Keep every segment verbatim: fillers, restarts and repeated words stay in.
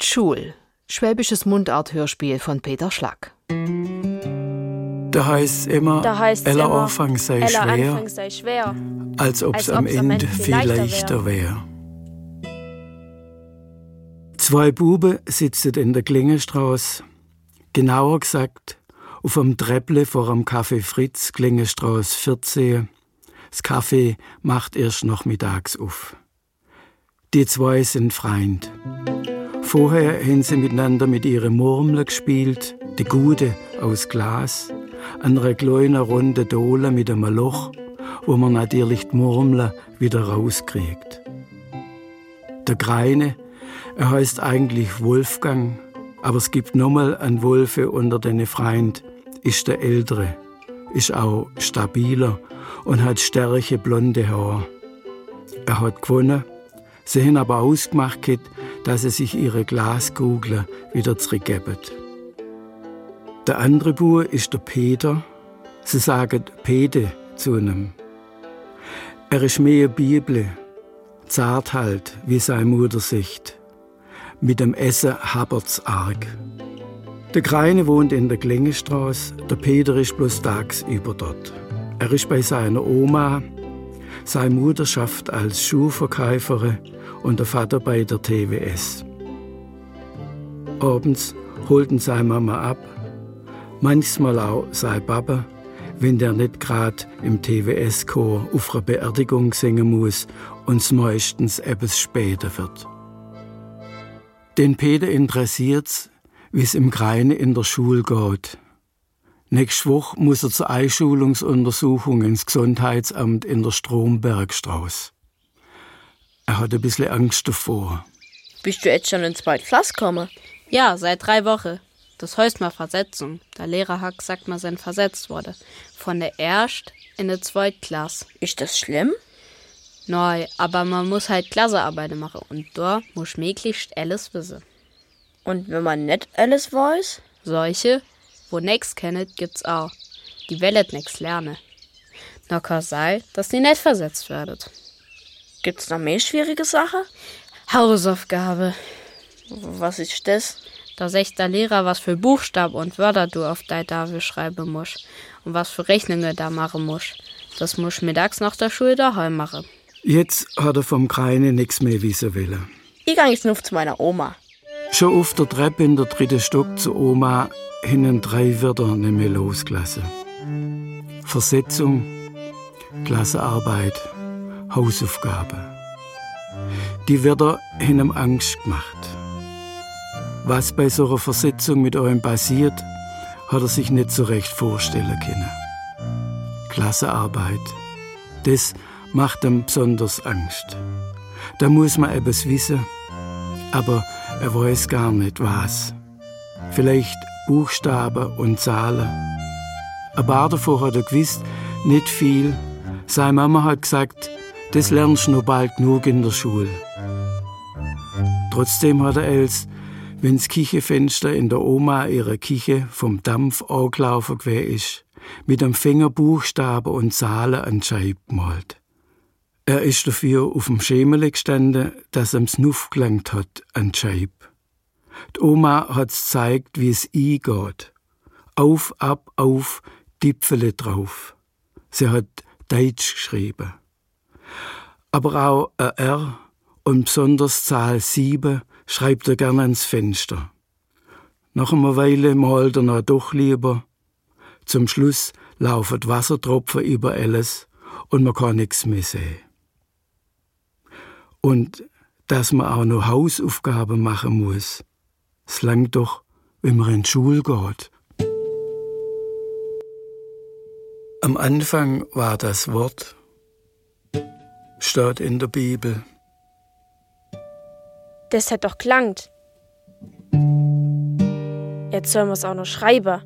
Schul, schwäbisches Mundart-Hörspiel von Peter Schlack. Da heißt immer, da heißt's Ella immer, Anfang sei, Ella schwer, Anfang sei schwer, als ob es am Ende viel leichter wäre. Zwei Buben sitzen in der Klingenstraße, genauer gesagt auf dem Träpple vor dem Café Fritz, Klingenstraße vierzehn. Das Café macht erst nachmittags auf. Die zwei sind Freund. Vorher haben sie miteinander mit ihren Murmeln gespielt, die Gute aus Glas, an einer kleinen runden Dole mit einem Loch, wo man natürlich die Murmeln wieder rauskriegt. Der Kleine, er heißt eigentlich Wolfgang, aber es gibt nochmal einen Wolfe unter den Freunden, ist der Ältere, ist auch stabiler und hat stärke blonde Haare. Er hat gewonnen, sie haben aber ausgemacht, dass sie sich ihre Glaskugeln wieder zurückgeben. Der andere Bub ist der Peter, sie sagen Pete zu ihm. Er ist mehr Bibel, zart halt, wie seine Mutter sagt. Mit dem Essen habert's arg. Der Kleine wohnt in der Klingenstraße, der Peter ist bloß tagsüber dort. Er ist bei seiner Oma, seine Mutter schafft als Schuhverkäuferin und der Vater bei der T W S. Abends holten seine Mama ab, manchmal auch sein Papa, wenn der nicht gerade im T W S-Chor auf einer Beerdigung singen muss und es meistens etwas später wird. Den Peter interessiert's, wie es im Kleinen in der Schule geht. Nächste Woche muss er zur Einschulungsuntersuchung ins Gesundheitsamt in der Strombergstraße. Er hat ein bisschen Angst davor. Bist du jetzt schon in zweite Klasse gekommen? Ja, seit drei Wochen. Das heißt mal Versetzung. Der Lehrer hat gesagt, man sei versetzt wurde. Von der erst in die zweite Klasse. Ist das schlimm? Nein, aber man muss halt Klassearbeiten machen und da muss möglichst alles wissen. Und wenn man nicht alles weiß? Solche, wo nix kennet, gibt's auch. Die wollen nix lernen. Noch kann sein, dass die nicht versetzt werdet. Gibt's noch mehr schwierige Sachen? Hausaufgabe. Was ist das? Da sagt der Lehrer, was für Buchstaben und Wörter du auf deine Tafel schreiben musst und was für Rechnungen da machen musst. Das musst du mittags nach der Schule daheim machen. Jetzt hat er vom Kleinen nichts mehr wissen wollen. Ich gehe jetzt nur zu meiner Oma. Schon auf der Treppe in der dritten Stock zur Oma haben drei Wörter nicht mehr losgelassen. Versetzung, Klassenarbeit, Hausaufgabe. Die Wörter haben ihm Angst gemacht. Was bei so einer Versetzung mit eurem passiert, hat er sich nicht so recht vorstellen können. Klassenarbeit, das macht ihm besonders Angst. Da muss man etwas wissen, aber er weiß gar nicht was. Vielleicht Buchstaben und Zahlen. Ein paar davon hat er gewusst, nicht viel. Seine Mama hat gesagt, das lernst du noch bald genug in der Schule. Trotzdem hat er als, wenn das Küchenfenster in der Oma ihrer Küche vom Dampf angelaufen gewesen ist, mit dem Finger Buchstaben und Zahlen an die Scheibe gemalt. Er ist dafür auf dem Schemel gestanden, dass ihm Snuff gelangt hat an die Scheibe. Die Oma hat's gezeigt, wie es eingeht. Auf, ab, auf, Tipfele drauf. Sie hat Deutsch geschrieben. Aber auch ein R und besonders Zahl sieben schreibt er gerne ans Fenster. Nach einer Weile malt er noch doch lieber. Zum Schluss laufen Wassertropfen über alles und man kann nichts mehr sehen. Und dass man auch noch Hausaufgaben machen muss, es langt doch, wenn man in die Schule geht. Am Anfang war das Wort, steht in der Bibel. Das hat doch gelangt. Jetzt sollen wir es auch noch schreiben.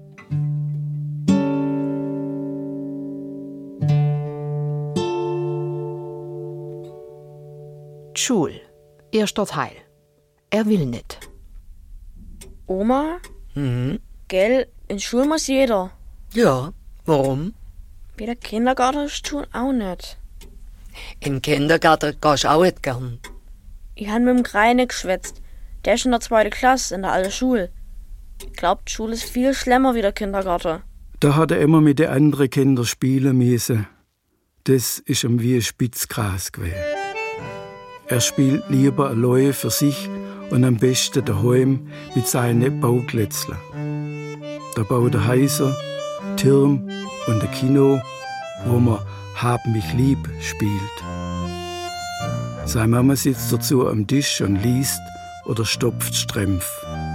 Schul, erster Teil. Er will nicht. Oma? Mhm. Gell, in Schule muss jeder. Ja, warum? Bei der Kindergarten ist Schule auch nicht. In den Kindergarten gehst du auch nicht gern. Ich habe mit dem Kleinen geschwätzt. Der ist in der zweiten Klasse in der alten Schule. Ich glaube, die Schule ist viel schlimmer wie der Kindergarten. Da hat er immer mit den anderen Kindern spielen müssen. Das ist ihm wie ein Spitzgras gewesen. Er spielt lieber alleine für sich und am besten daheim mit seinen Bauklätzlern. Da baut er Häuser, Türme und ein Kino, wo man »Hab mich lieb« spielt. Seine Mama sitzt dazu am Tisch und liest oder stopft Strempf.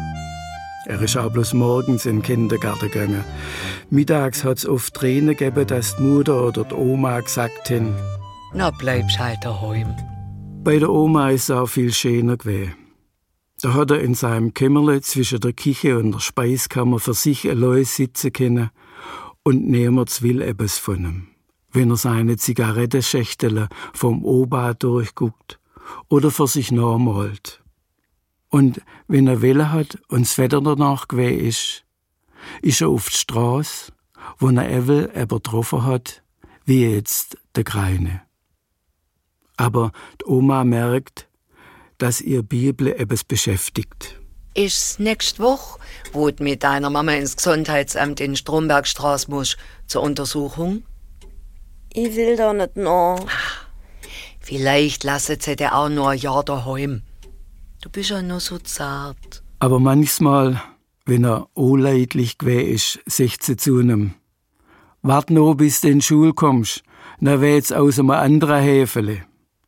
Er ist auch bloß morgens in den Kindergarten gegangen. Mittags hat es oft Tränen gegeben, dass die Mutter oder die Oma gesagt haben, Na, bleibst halt daheim. bei der Oma ist es auch viel schöner gewesen. Da hat er in seinem Kämmerle zwischen der Küche und der Speiskammer für sich allein sitzen können und niemand will etwas von ihm. Wenn er seine Zigarettenschächtel vom Opa durchguckt oder für sich nachmalt. Und wenn er Welle hat und das Wetter danach gewesen ist, ist er auf die Straße, wo er Evel übertroffen hat, wie jetzt der Kleine. Aber die Oma merkt, dass ihr Bibel etwas beschäftigt. Ist's nächste Woche, wo du mit deiner Mama ins Gesundheitsamt in Strombergstraße musst, zur Untersuchung? Ich will da nicht noch. Vielleicht lasset sie dir auch nur ein Jahr daheim. Du bist ja noch so zart. Aber manchmal, wenn er unleidlich gewesen ist, sagt sie zu ihm, »Wart noch, bis du in die Schule kommst, dann weht's aus einem anderen Häfele.«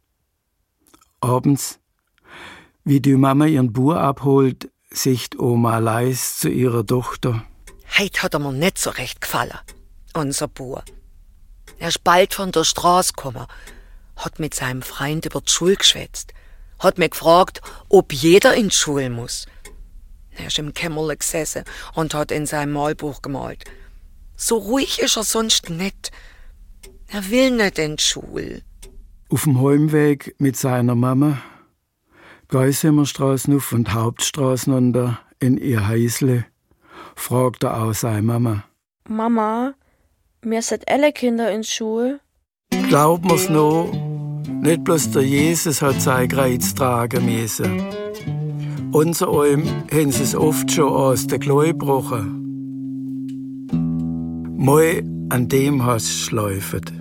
Abends, wie die Mama ihren Bub abholt, sagt Oma leis zu ihrer Tochter, Heit hat er mir nicht so recht gefallen, unser Bub. Er ist bald von der Straße gekommen, hat mit seinem Freund über die Schule geschwätzt, hat mich gefragt, ob jeder in die Schule muss. Er ist im Kämmerle gesessen und hat in seinem Malbuch gemalt. So ruhig ist er sonst nicht. Er will nicht in die Schule. auf dem Heimweg mit seiner Mama, Geisheimerstraße auf und Hauptstraßen runter in ihr Häusle, fragt er auch seine Mama. Mama, mir sind alle Kinder in Schule. Glaub mir's noch, nicht bloß der Jesus hat sein Kreuz tragen müssen. Unser Alm haben sie's oft schon aus der Klee gebrochen. Mal an dem hast du schläufet.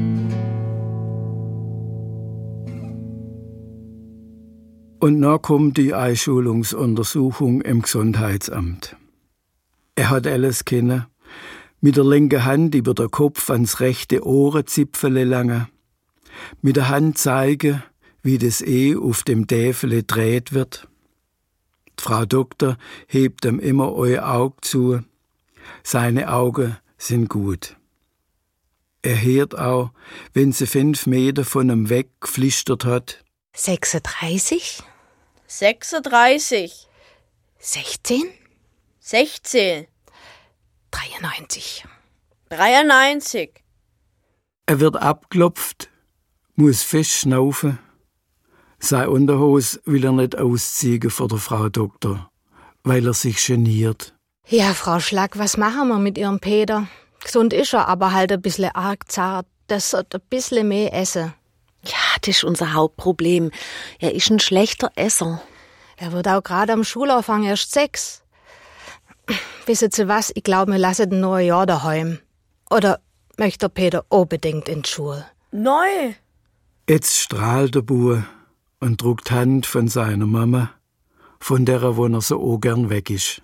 Und dann kommt die Einschulungsuntersuchung im Gesundheitsamt. Er hat alles kennen, mit der linken Hand über den Kopf ans rechte Ohrenzipfele lange, mit der Hand zeigen, wie das E auf dem Täfele dreht wird. Die Frau Doktor hebt ihm immer euer Auge zu. Seine Augen sind gut. Er hört auch, wenn sie fünf Meter von ihm weg geflüstert hat. sechsunddreißig, sechsunddreißig, sechzehn, sechzehn, dreiundneunzig. dreiundneunzig. Er wird abgeklopft, muss fest schnaufen. Sein Unterhose will er nicht ausziehen vor der Frau Doktor, weil er sich geniert. Ja, Frau Schlack, was machen wir mit Ihrem Peter? Gesund ist er, aber halt ein bisschen arg zart. Das sollte ein bisschen mehr essen. Ja, das ist unser Hauptproblem. Er ist ein schlechter Esser. Er wird auch gerade am Schulanfang erst sechs. Wissen Sie was? Ich glaube, wir lassen ihn nur ein Jahr daheim. Oder möchte der Peter unbedingt in die Schule? Neu. Jetzt strahlt der Bub und druckt die Hand von seiner Mama, von der wo er so auch gern weg ist.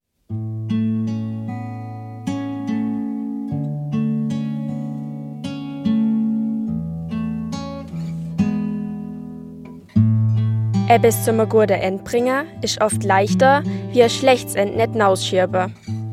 Etwas zum guten End bringen ist oft leichter, wie ein schlechtes End nicht hinausschieben.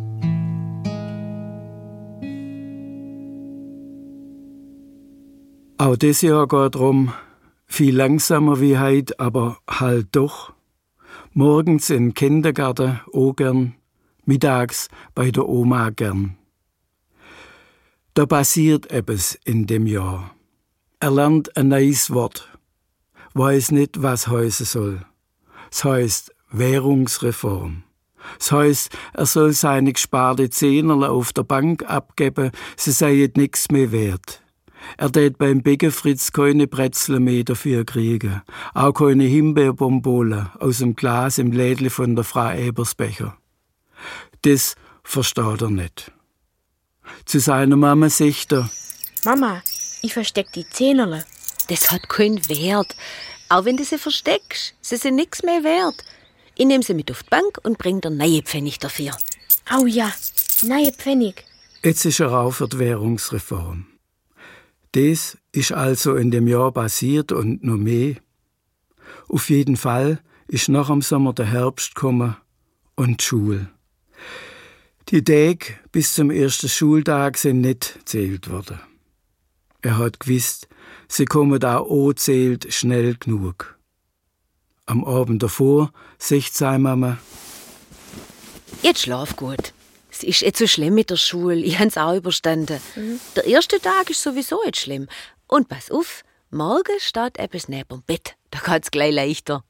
Auch dieses Jahr geht drum, viel langsamer wie heute, aber halt doch. Morgens im Kindergarten auch gern, mittags bei der Oma gern. Da passiert etwas in dem Jahr. Er lernt ein neues Wort, weiß nicht, was heißen soll. Es heißt Währungsreform. Es heißt, er soll seine gesparte Zehnerle auf der Bank abgeben, sie seien nichts mehr wert. Er tät beim Bäckefritz keine Brezel mehr dafür kriegen, auch keine Himbeerbonbole aus dem Glas im Lädle von der Frau Ebersbecher. Das versteht er nicht. Zu seiner Mama sagt er: Mama, ich versteck die Zehnerle. Das hat keinen Wert. Auch wenn du sie versteckst, sie sind nix mehr wert. Ich nehm sie mit auf die Bank und bring dir neue Pfennig dafür. Au ja, neue Pfennig. Jetzt ist er auch für die Währungsreform. Das ist also in dem Jahr passiert und noch mehr. Auf jeden Fall ist nach dem Sommer der Herbst gekommen und die Schule. Die Tage bis zum ersten Schultag sind nicht zählt worden. Er hat gewusst, sie kommen da auch zählt schnell genug. Am Abend davor sagt seine Mama: Jetzt schlaf gut. Es ist nicht so schlimm mit der Schule. Ich hab's auch überstanden. Mhm. Der erste Tag ist sowieso nicht schlimm. Und pass auf, morgen steht etwas neben dem Bett. Da geht's gleich leichter.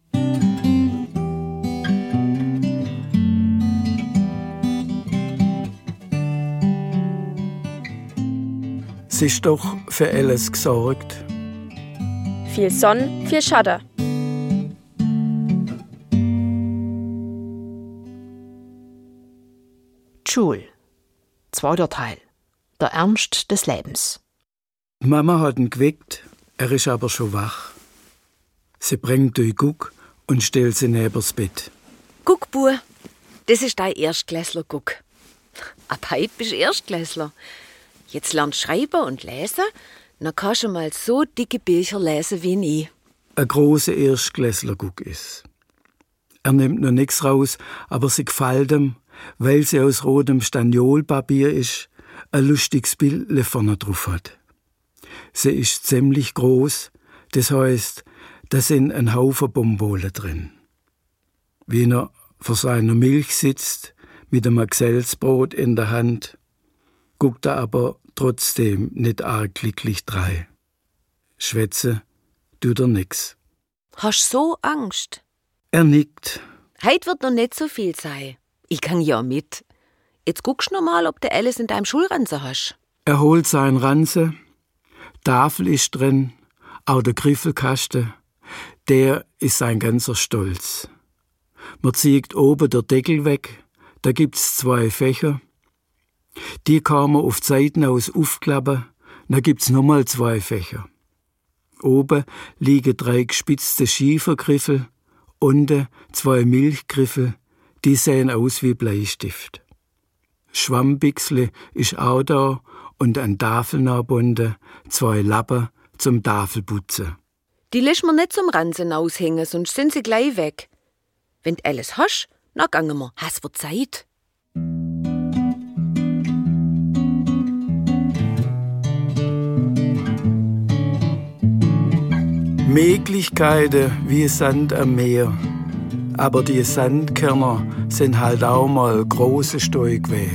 Es ist doch für alles gesorgt. Viel Sonne, viel Schatten. Schul. Zweiter Teil. Der Ernst des Lebens. Mama hat ihn geweckt, er ist aber schon wach. Sie bringt durch Guck und stellt sie neben das Bett. Guck, Bub, das ist dein Erstklässler, Guck. Ab heute bist du Erstklässler. Jetzt lernst du schreiben und lesen, dann kannst du mal so dicke Bücher lesen wie ich. Ein großer Erstklässler Guck ist. Er nimmt noch nichts raus, aber sie gefällt ihm, weil sie aus rotem Staniolpapier ist, ein lustiges Bild vorne drauf hat. Sie ist ziemlich groß, das heißt, da sind ein Haufen Bonbole drin. Wie er vor seiner Milch sitzt, mit einem Gesellsbrot in der Hand, guckt er aber trotzdem nicht arg glücklich drein. Schwätze tut er nix. Hast so Angst? Er nickt. Heut wird noch nicht so viel sein. Ich kann ja mit. Jetzt guckst du noch mal, ob du alles in deinem Schulranzen hast. Er holt seinen Ranzen. Tafel ist drin, auch der Griffelkasten. Der ist sein ganzer Stolz. Man zieht oben der Deckel weg, da gibt's zwei Fächer. Die kann man auf die Seiten aus aufklappen, dann gibt's nochmal zwei Fächer. Oben liegen drei gespitzte Schiefergriffel, unten zwei Milchgriffel, die sehen aus wie Bleistift. Schwammbixle ist auch da und an Tafeln angebunden, zwei Lappen zum Tafelputzen. Die lässt man nicht zum Ranzen aushängen, sonst sind sie gleich weg. Wenn du alles hast, dann gehen wir. Hast du Zeit? Möglichkeiten wie Sand am Meer. Aber die Sandkörner sind halt auch mal große Stück weh.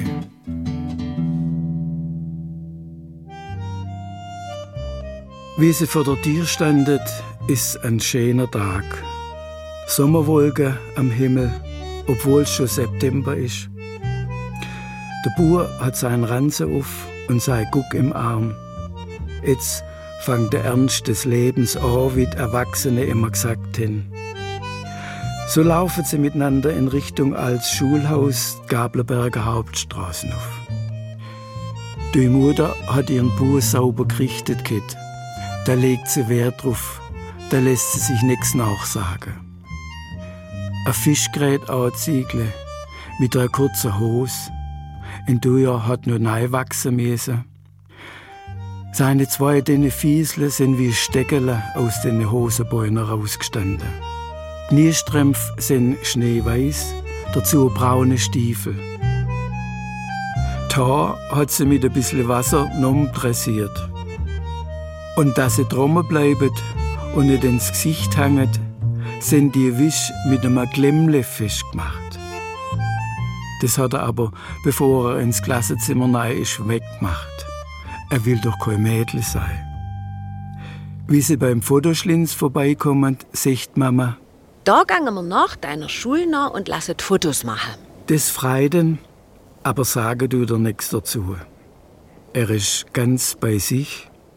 Wie sie vor der Tür standet, ist ein schöner Tag. Sommerwolken am Himmel, obwohl es schon September ist. Der Bub hat seinen Ranzen auf und sein Guck im Arm. Jetzt fängt der Ernst des Lebens an, wie die Erwachsene immer gesagt haben. So laufen sie miteinander in Richtung als Schulhaus Gablerberger Hauptstraßen auf. Die Mutter hat ihren Bub sauber gerichtet, Kit. Da legt sie Wert drauf, da lässt sie sich nichts nachsagen. Ein Fischgerät anziegle mit einer kurzen Hose. In du Jahr hat nur neu wachsen müssen. Seine zwei dünne Fiesle sind wie Steckele aus den Hosenbeinen rausgestanden. Kniestrümpf sind schneeweiß, dazu braune Stiefel. Die Haare hat sie mit ein bisschen Wasser noch dressiert. Und dass sie drum bleiben und nicht ins Gesicht hängen, sind die Wisch mit einem Klemmle festgemacht. Das hat er aber, bevor er ins Klassenzimmer rein ist, weggemacht. Er will doch kein Mädel sein. Wie sie beim Fotoschlins vorbeikommen, sagt Mama: Da gehen wir nach deiner Schule nach und lassen Fotos machen. Das freut ihn, aber sagen tut er nichts dazu. Er ist ganz bei sich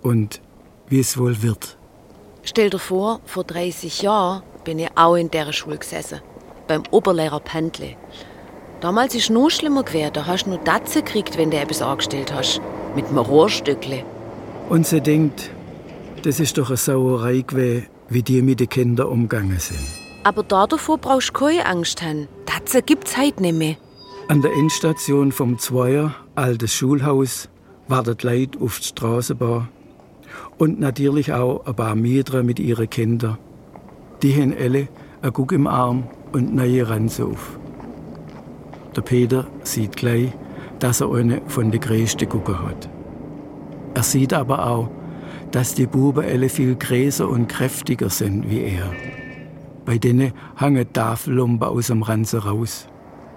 und wie es wohl wird. Stell dir vor, vor dreißig Jahren bin ich auch in dieser Schule gesessen, beim Oberlehrer Pendle. Damals ist es noch schlimmer gewesen, da hast du nur Datze gekriegt, wenn du etwas angestellt hast, mit einem Rohrstückle. Und sie denkt, das ist doch eine Sauerei gewesen, wie die mit den Kindern umgegangen sind. Aber davor brauchst du keine Angst haben. Datze gibt's heute nicht mehr. An der Endstation vom Zweier, altes Schulhaus, wartet Leute auf die Strassenbahn. Und natürlich auch ein paar Mieter mit ihren Kindern. Die haben alle einen Guck im Arm und neue Ranzen auf. Der Peter sieht gleich, dass er eine von den größten Gucken hat. Er sieht aber auch, dass die Buben alle viel größer und kräftiger sind wie er. Bei denen hängen Tafellumpen aus dem Ranzen raus.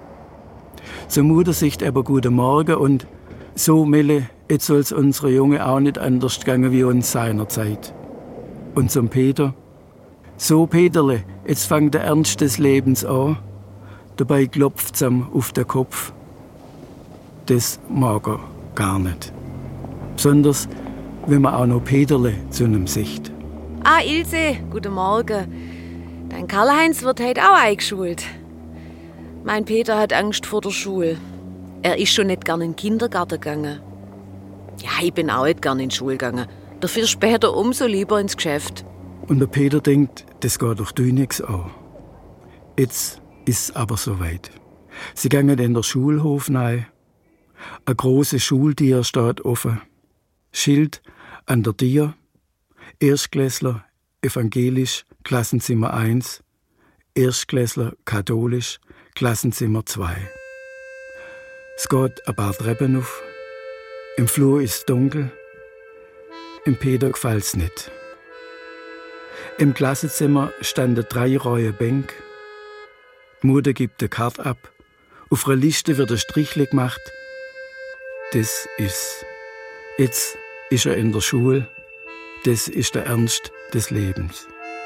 Zur Mutter sagt aber guten Morgen und so, Melle, jetzt soll's unsere Junge auch nicht anders gehen wie uns seinerzeit. Und zum Peter: So, Peterle, jetzt fängt der Ernst des Lebens an. Dabei klopft's ihm auf den Kopf. Das mag er gar nicht. Besonders, wenn man auch noch Peterle zu einem sieht. Ah, Ilse, guten Morgen. Dein Karl-Heinz wird heute auch eingeschult. Mein Peter hat Angst vor der Schule. Er ist schon nicht gern in den Kindergarten gegangen. Ja, ich bin auch nicht gern in die Schule gegangen. Dafür später umso lieber ins Geschäft. Und der Peter denkt, das geht doch du nichts an. Jetzt ist es aber soweit. Sie gehen in der Schulhof rein. Eine große Schultür steht offen. Schild an der Tür. Erstklässler, evangelisch, Klassenzimmer eins. Erstklässler, katholisch, Klassenzimmer zwei. Es geht ein paar Treppen auf. Im Flur ist es dunkel. Im Peter gefällt's nicht. Im Klassenzimmer standen drei Reihen Bänke. Die Mutter gibt eine Karte ab. Auf einer Liste wird ein Strichle gemacht. Das ist. Jetzt ist er in der Schule. Das ist der Ernst des Lebens.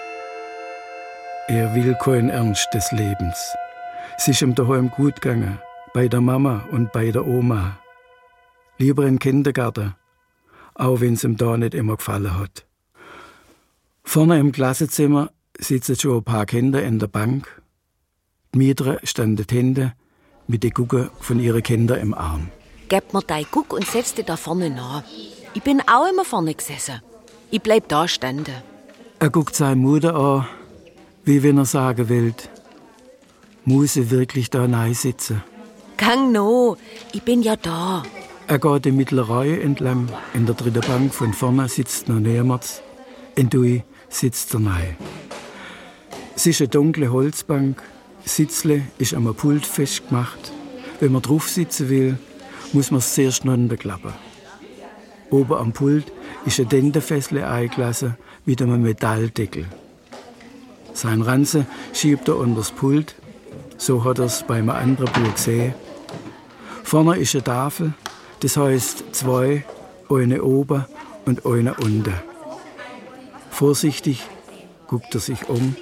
Er will keinen Ernst des Lebens. Es ist ihm daheim gut gegangen. Bei der Mama und bei der Oma. Lieber in den Kindergarten, auch wenn es ihm da nicht immer gefallen hat. Vorne im Klassenzimmer sitzen schon ein paar Kinder in der Bank. Die Mieter standen Hände mit den Gucken von ihren Kindern im Arm. Gib mir dein Guck und setz dich da vorne nach. Ich bin auch immer vorne gesessen. Ich bleib da stehen. Er guckt seine Mutter an, wie wenn er sagen will, muss sie wirklich da nahe sitzen? Gang no, ich bin ja da. Er geht die mittlere Reihe entlang. In der dritten Bank von vorne sitzt noch niemand. In Dui sitzt er nahe. Es ist eine dunkle Holzbank. Das Sitzle ist am Pult festgemacht. Wenn man drauf sitzen will, muss man es zuerst runterklappen. Oben am Pult ist ein Dentenfessel eingelassen mit einem Metalldeckel. Sein Ranzen schiebt er unter das Pult. So hat er es bei einem anderen Buch gesehen. Vorne ist eine Tafel, das heißt zwei, eine oben und eine unten. Vorsichtig guckt er sich um.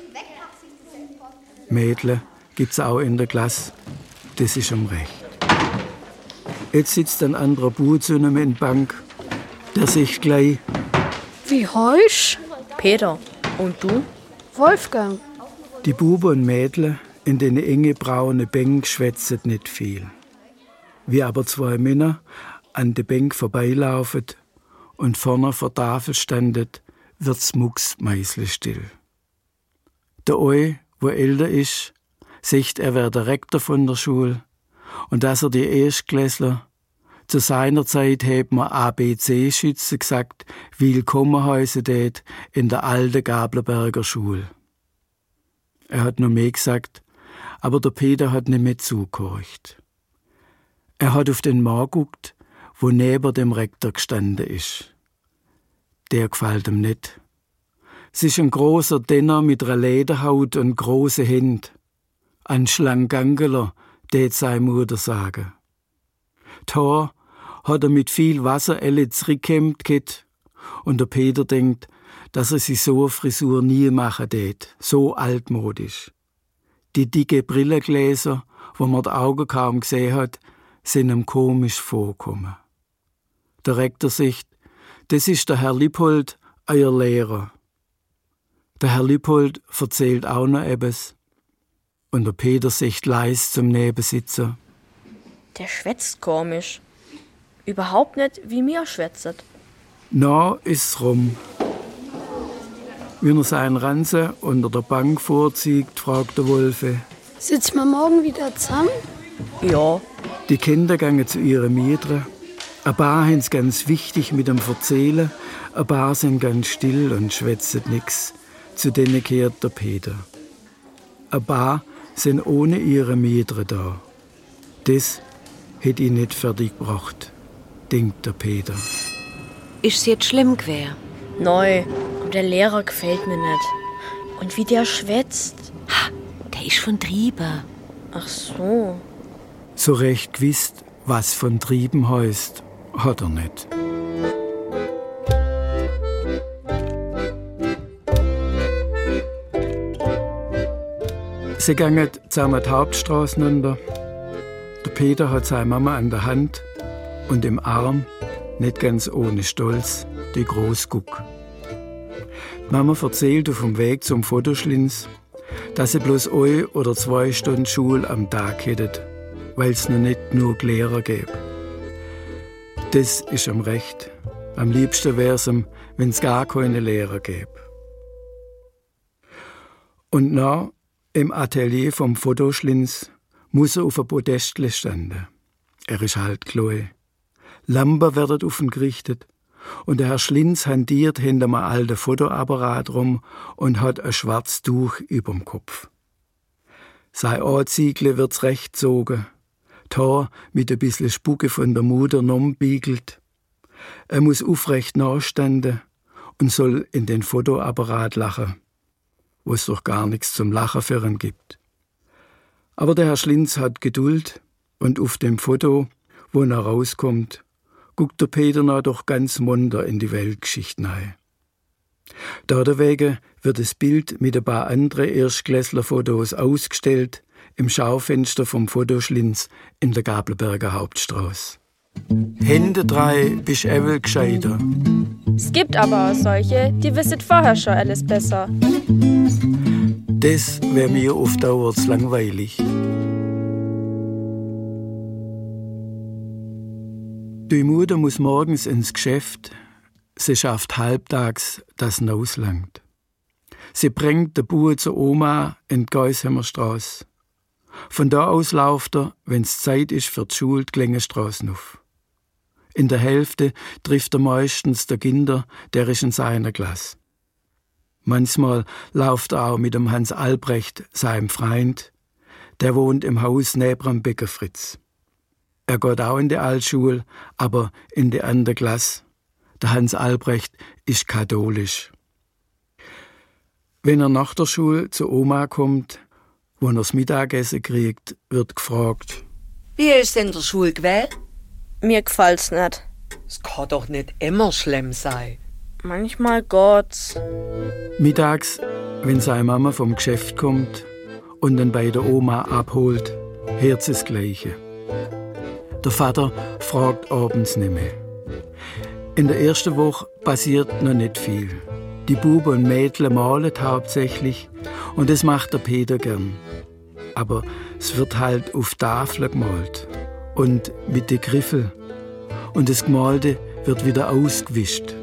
Mädle gibt's auch in der Klasse, das ist ihm recht. Jetzt sitzt ein anderer Bub zu ihm in der Bank, der sich gleich: Wie heißt? Peter. Und du? Wolfgang. Die Buben und Mädle in den engen braunen Bänken schwätzen nicht viel. Wie aber zwei Männer an der Bank vorbeilaufen und vorne vor der Tafel standen, wird's mucksmeißelstill. Der Oi, wo älter ist, sagt, er wäre der Rektor von der Schule und dass er die Erstklässler, zu seiner Zeit hat man A B C-Schützen gesagt, willkommen heißen dort in der alten Gablerberger Schule. Er hat noch mehr gesagt, aber der Peter hat nicht mehr zugehorcht. Er hat auf den Mann geguckt, wo neben dem Rektor gestanden ist. Der gefällt ihm nicht. Es ist ein großer Denner mit einer Lederhaut und große Hände. Ein Schlangangeler, tät seine Mutter sagen. Da hat er mit viel Wasser alle zurückgehemmt gehabt und der Peter denkt, dass er sich so eine Frisur nie machen tät, so altmodisch. Die dicke Brillengläser, wo man die Augen kaum gesehen hat, sind ihm komisch vorgekommen. Der Rektor sagt, Das ist der Herr Lippold, euer Lehrer. Der Herr Lippold erzählt auch noch etwas. Und der Peter sagt leis zum Nebensitzer. Der schwätzt komisch. Überhaupt nicht, wie mir schwätzet. Na, ist's rum. Wie er seinen Ranzen unter der Bank vorzieht, fragt der Wolfe. Sitzen wir morgen wieder zusammen? Ja. Die Kinder gehen zu ihren Mietern. Ein paar haben's ganz wichtig mit dem Erzählen, ein paar sind ganz still und schwätzen nix. Zu denen kehrt der Peter. Ein paar sind ohne ihre Mieter da. Das hätte ihn nicht fertig gebracht, denkt der Peter. Ist jetzt schlimm gewesen? Neu, aber der Lehrer gefällt mir nicht. Und wie der schwätzt. Ha, der ist von Triebe. Ach so. So recht gewisst, was von Trieben heißt, hat er nicht. Sie gehen zusammen die Hauptstraße runter. Der Peter hat seine Mama an der Hand und im Arm, nicht ganz ohne Stolz, die Großguck. Die Mama erzählt auf dem Weg zum Fotoschlins, dass sie bloß ein oder zwei Stunden Schule am Tag hätten, weil es noch nicht nur Lehrer gäbe. Das ist ihm recht. Am liebsten wäre es ihm, wenn es gar keine Lehrer gäbe. Und na, im Atelier vom Fotoschlins muss er auf ein Podestle standen. Er ist halt klein. Lampen werden auf ihn gerichtet und der Herr Schlinz hantiert hinter einem alten Fotoapparat rum und hat ein schwarzes Tuch überm Kopf. Sein Anziegle wird's recht zogen, Tor mit ein bisschen Spucke von der Mutter nombiegelt. Er muss aufrecht nachstanden und soll in den Fotoapparat lachen, wo es doch gar nichts zum Lachen für ihn gibt. Aber der Herr Schlinz hat Geduld und auf dem Foto, wo er rauskommt, guckt der Peter noch doch ganz munter in die Weltgeschichte rein. Deswegen wird das Bild mit ein paar anderen Erstklässler-Fotos ausgestellt im Schaufenster vom Fotoschlins in der Gabelberger Hauptstraße. Hände drei bist evel gescheiter. Es gibt aber auch solche, die wissen vorher schon alles besser. Das wär mir auf Dauer zu langweilig. Die Mutter muss morgens ins Geschäft. Sie schafft halbtags, dass es auslangt. Sie bringt den Bub zur Oma in die Geisheimerstraße. Von da aus lauft er, wenn's Zeit ist für die Schule, die Klingenstraße auf. In der Hälfte trifft er meistens der Kinder, der ist in seiner Klasse. Manchmal lauft er auch mit dem Hans Albrecht, seinem Freund, der wohnt im Haus neben am Bäcker Fritz. Er geht auch in die Altschule, aber in die andere Klasse. Der Hans Albrecht ist katholisch. Wenn er nach der Schule zur Oma kommt, wo er das Mittagessen kriegt, wird gefragt: Wie ist denn der Schule gewesen? Mir gefällt's nicht. Es kann doch nicht immer schlimm sein. Manchmal geht's. Mittags, wenn seine Mama vom Geschäft kommt und dann bei der Oma abholt, hört sie das Gleiche. Der Vater fragt abends nicht mehr. In der ersten Woche passiert noch nicht viel. Die Buben und Mädchen malen hauptsächlich und das macht der Peter gern. Aber es wird halt auf Tafeln gemalt und mit den Griffel. Und das Gemalte wird wieder ausgewischt.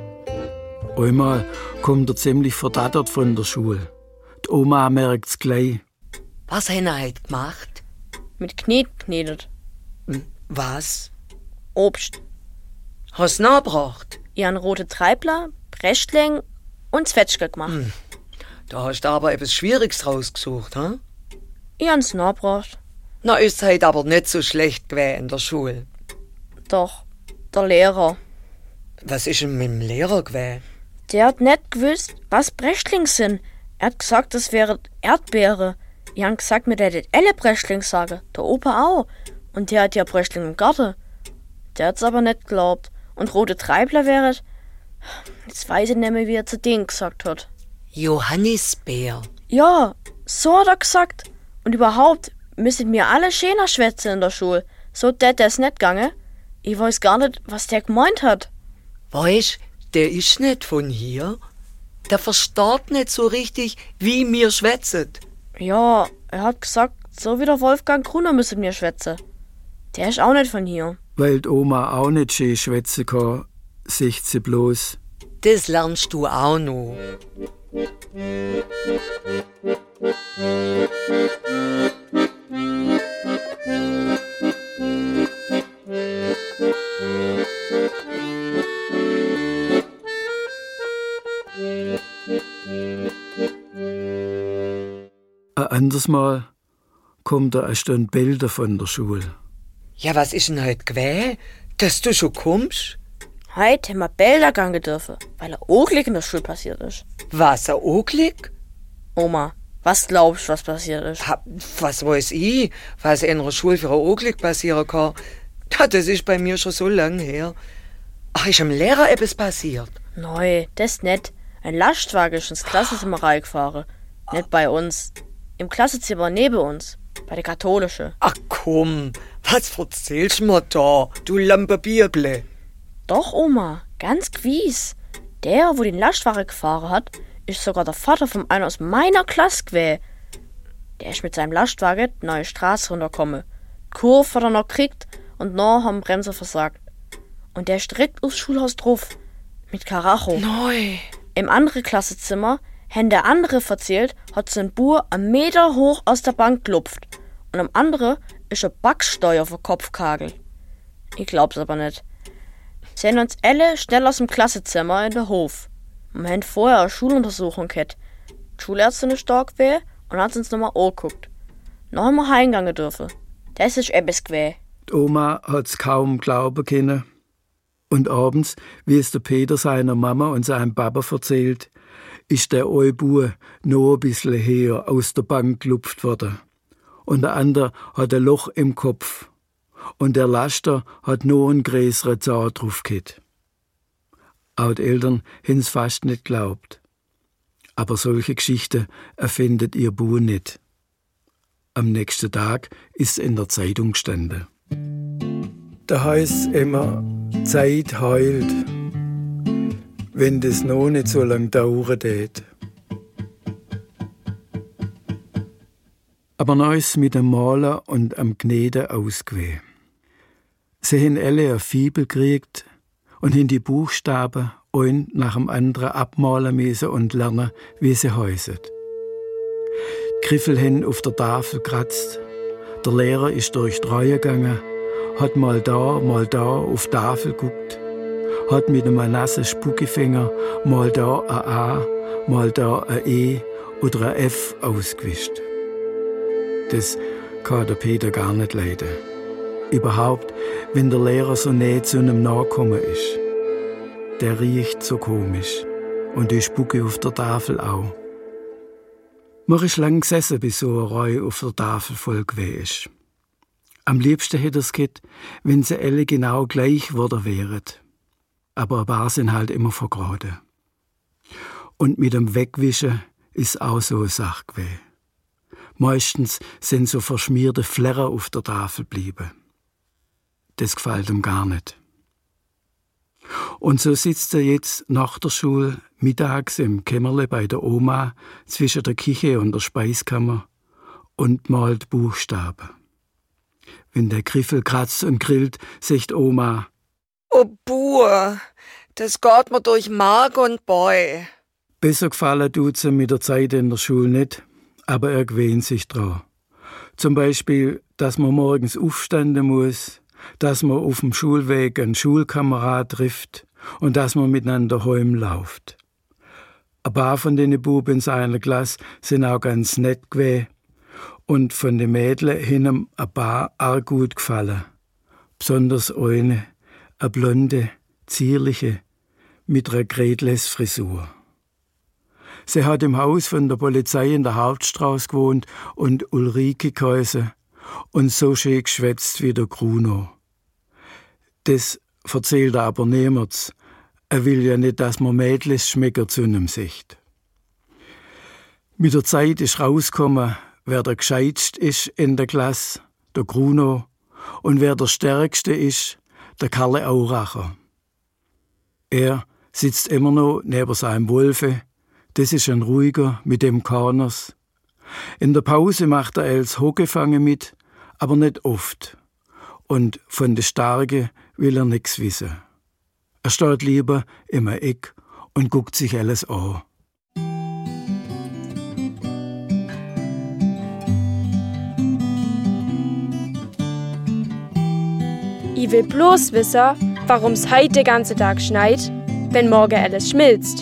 Einmal kommt er ziemlich verdattert von der Schule. Die Oma merkt's gleich. Was hat er heute gemacht? Mit Knet knetet. Was? Obst. Hast du nachgebracht? Ich han rote Treibler, Brechtling und Zwetschge gemacht. Hm. Da hast du aber etwas Schwieriges rausgesucht, hm? Ich han's nachgebracht. Na, ist halt aber nicht so schlecht gewesen in der Schule. Doch, der Lehrer. Was ist denn mit dem Lehrer gewesen? Der hat nicht gewusst, was Brechtling sind. Er hat gesagt, das wäre Erdbeere. Ich han gesagt, mir hättet alle Brechtling sagen. Der Opa auch. Und der hat ja Brechtling im Garten. Der hat's aber nicht geglaubt. Und rote Treibler wäret. Jetzt weiß ich nicht mehr, wie er zu denen gesagt hat. Johannisbeer. Ja, so hat er gesagt. Und überhaupt müsstet mir alle schöner schwätzen in der Schule. So tät der's nicht gange. Ich weiß gar nicht, was der gemeint hat. Weißt, der ist nicht von hier. Der versteht nicht so richtig, wie mir schwätzen. Ja, er hat gesagt, so wie der Wolfgang Gruner müsse mir schwätzen. Der ist auch nicht von hier. Weil die Oma auch nicht schön schwätzen kann, sieht sie bloß. Das lernst du auch noch. Ein anderes Mal kommt da eine Stunde Bilder von der Schule. Ja, was ist denn heute gewesen, dass du schon kommst? Heute haben wir Bilder gehen dürfen, weil er Unglück in der Schule passiert ist. Was, ein Unglück? Oma, was glaubst du, was passiert ist? Ha, was weiß ich, was in einer Schule für ein Unglück passieren kann? Das ist bei mir schon so lange her. Ach, ist einem Lehrer etwas passiert? Neu, das nicht. Ein Lastwagen ist ins Klassenzimmer reingefahren. Nicht bei uns. Im Klassenzimmer neben uns. Bei der katholischen. Ach komm, was erzählst du mir da, du Lampe-Bierble? Doch, Oma, ganz gewiss. Der, wo den Lastwagen gefahren hat, ist sogar der Vater von einer aus meiner Klasse gewesen. Der ist mit seinem Lastwagen die neue Straße runtergekommen. Die Kurve hat er noch gekriegt und noch haben Bremser versagt. Und der ist direkt aufs Schulhaus drauf. Mit Karacho. Neu. Im anderen Klassenzimmer, haben der andere erzählt, hat sein Bub einen Meter hoch aus der Bank gelupft. Und am anderen ist ein Backsteuer auf den Kopf kagel. Ich glaub's aber nicht. Sie haben uns alle schnell aus dem Klassenzimmer in den Hof. Wir haben vorher eine Schuluntersuchung gehabt. Die Schulärztin ist da gewesen und hat uns nochmal angeguckt. Noch haben wir heimgehen dürfen. Das ist etwas gewesen. Die Oma hat's kaum glauben können. Und abends, wie es der Peter seiner Mama und seinem Papa erzählt, ist der eine Bub noch ein bisschen her aus der Bank gelupft worden. Und der andere hat ein Loch im Kopf. Und der Laster hat noch einen größeren Zahn drauf gehabt. Auch die Eltern haben es fast nicht geglaubt. Aber solche Geschichten erfindet ihr Bub nicht. Am nächsten Tag ist es in der Zeitung gestanden. Da heißt immer, Zeit heult, wenn das noch nicht so lang dauern tät. Aber noch ist mit dem Malen und am Gnäden ausgewiesen. Sie haben alle eine Fibel gekriegt und haben die Buchstaben ein nach dem anderen abmalen müssen und lernen, wie sie heißen. Die Griffel haben auf der Tafel gekratzt. Der Lehrer ist durch die Reihe gegangen, hat mal da, mal da auf die Tafel geguckt, hat mit einem nassen Spuckefinger mal da ein A, mal da ein E oder ein F ausgewischt. Das kann der Peter gar nicht leiden. Überhaupt, wenn der Lehrer so näher zu einem nachgekommen ist. Der riecht so komisch und die Spucke auf der Tafel auch. Man ist lang gesessen, bis so eine Reihe auf der Tafel voll gewesen ist. Am liebsten hätte es gehabt, wenn sie alle genau gleich geworden wären. Aber ein paar sind halt immer vergraden. Und mit dem Wegwischen ist auch so eine Sache gewesen. Meistens sind so verschmierte Flecken auf der Tafel geblieben. Das gefällt ihm gar nicht. Und so sitzt er jetzt nach der Schule mittags im Kämmerle bei der Oma zwischen der Küche und der Speiskammer und malt Buchstaben. Wenn der Griffel kratzt und grillt, sagt Oma: Oh Bub, das geht mir durch Mark und Bein. Besser gefallen tut's ihm mit der Zeit in der Schule nicht, aber er gewöhnt sich dran. Zum Beispiel, dass man morgens aufstehen muss, dass man auf dem Schulweg einen Schulkamerad trifft und dass man miteinander heimläuft. Ein paar von den Buben in seiner Klasse sind auch ganz nett gewesen und von den Mädchen haben ein paar auch gut gefallen. Besonders eine, eine blonde, zierliche, mit einer Gretles-Frisur. Sie hat im Haus von der Polizei in der Hauptstraße gewohnt und Ulrike geheißen und so schön geschwätzt wie der Gruno. Das erzählt er aber niemals. Er will ja nicht, dass man Mädels schmecker zu einem Sicht. Mit der Zeit ist rausgekommen, wer der gescheitste ist in der Klasse, der Gruno, und wer der stärkste ist, der Karle Auracher. Er sitzt immer noch neben seinem Wolfe. Das ist ein ruhiger, mit dem Korners. In der Pause macht er als Hockefange mit, aber nicht oft. Und von der Starke will er nix wissen. Er steht lieber im Eck und guckt sich alles an. Ich will bloß wissen, warum's heute den ganzen Tag schneit, wenn morgen alles schmilzt.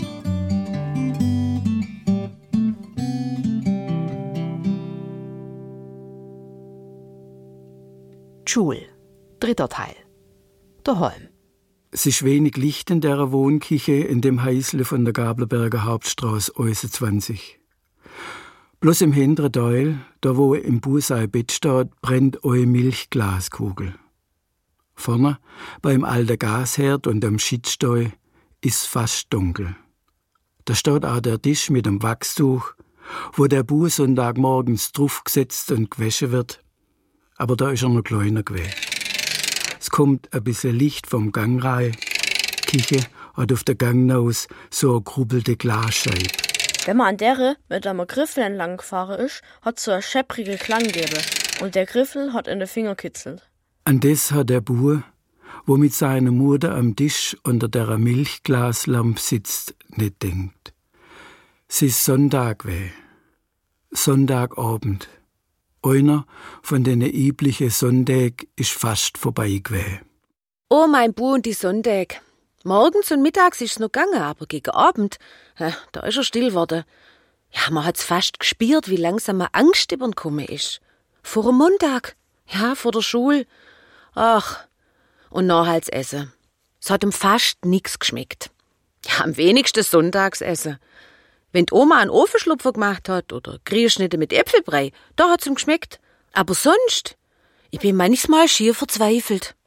Schul, dritter Teil. Daheim. Es ist wenig Licht in der Wohnküche in dem Häusle von der Gablerberger Hauptstraße einundzwanzig. Bloß im hinteren Teil, da wo im Bus ein Bett steht, brennt eine Milchglaskugel. Vorne, beim alten Gasherd und am Schittstall, ist fast dunkel. Da steht auch der Tisch mit dem Wachstuch, wo der Bus Sonntagmorgens draufgesetzt und gewaschen wird. Aber da ist er noch kleiner gewesen. Es kommt ein bisschen Licht vom Gang rein. Die Küche hat auf der Gangnaus so eine grubbelte Glasscheibe. Wenn man an der mit einem Griffel entlang gefahren ist, hat so eine schepprige Klang gegeben. Und der Griffel hat in den Finger kitzelt. An das hat der Bub, wo mit seiner Mutter am Tisch unter der Milchglaslampe sitzt, nicht denkt. Es ist Sonntag gewesen. Sonntagabend. Einer von den üblichen Sonntagen ist fast vorbei gewesen. Oh, mein Bu und die Sonntag. Morgens und mittags ist es noch gegangen, aber gegen Abend, ja, da ist er still geworden. Ja, man hat's fast gespürt, wie langsam eine Angst übergekommen ist. Vor dem Montag, ja, vor der Schule. Ach, und nachher das Essen. Es hat ihm fast nichts geschmeckt. Ja, am wenigsten Sonntagsessen. Wenn die Oma einen Ofenschlupfer gemacht hat oder Grießschnitte mit Äpfelbrei, da hat's ihm geschmeckt. Aber sonst, ich bin manchmal schier verzweifelt.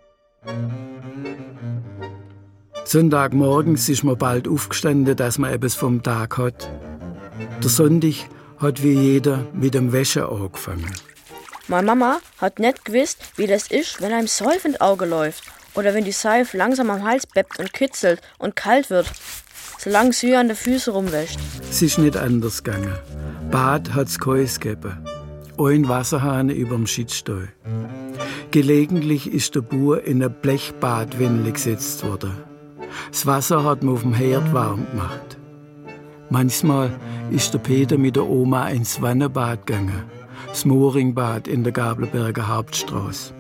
Sonntagmorgens ist man bald aufgestanden, dass man etwas vom Tag hat. Der Sonntag hat wie jeder mit dem Wäsche angefangen. Meine Mama hat nicht gewusst, wie das ist, wenn einem Seife ins Auge läuft oder wenn die Seife langsam am Hals beppt und kitzelt und kalt wird, solange sie an den Füßen rumwäscht. Es ist nicht anders gegangen. Bad hat's keins gegeben. Ein Wasserhahn überm Schittstall. Gelegentlich ist der Bub in ein Blechbadwindel gesetzt worden. Das Wasser hat man auf dem Herd warm gemacht. Manchmal ist der Peter mit der Oma ins Wannenbad gegangen. Das Mooringbad in der Gablerberger Hauptstraße.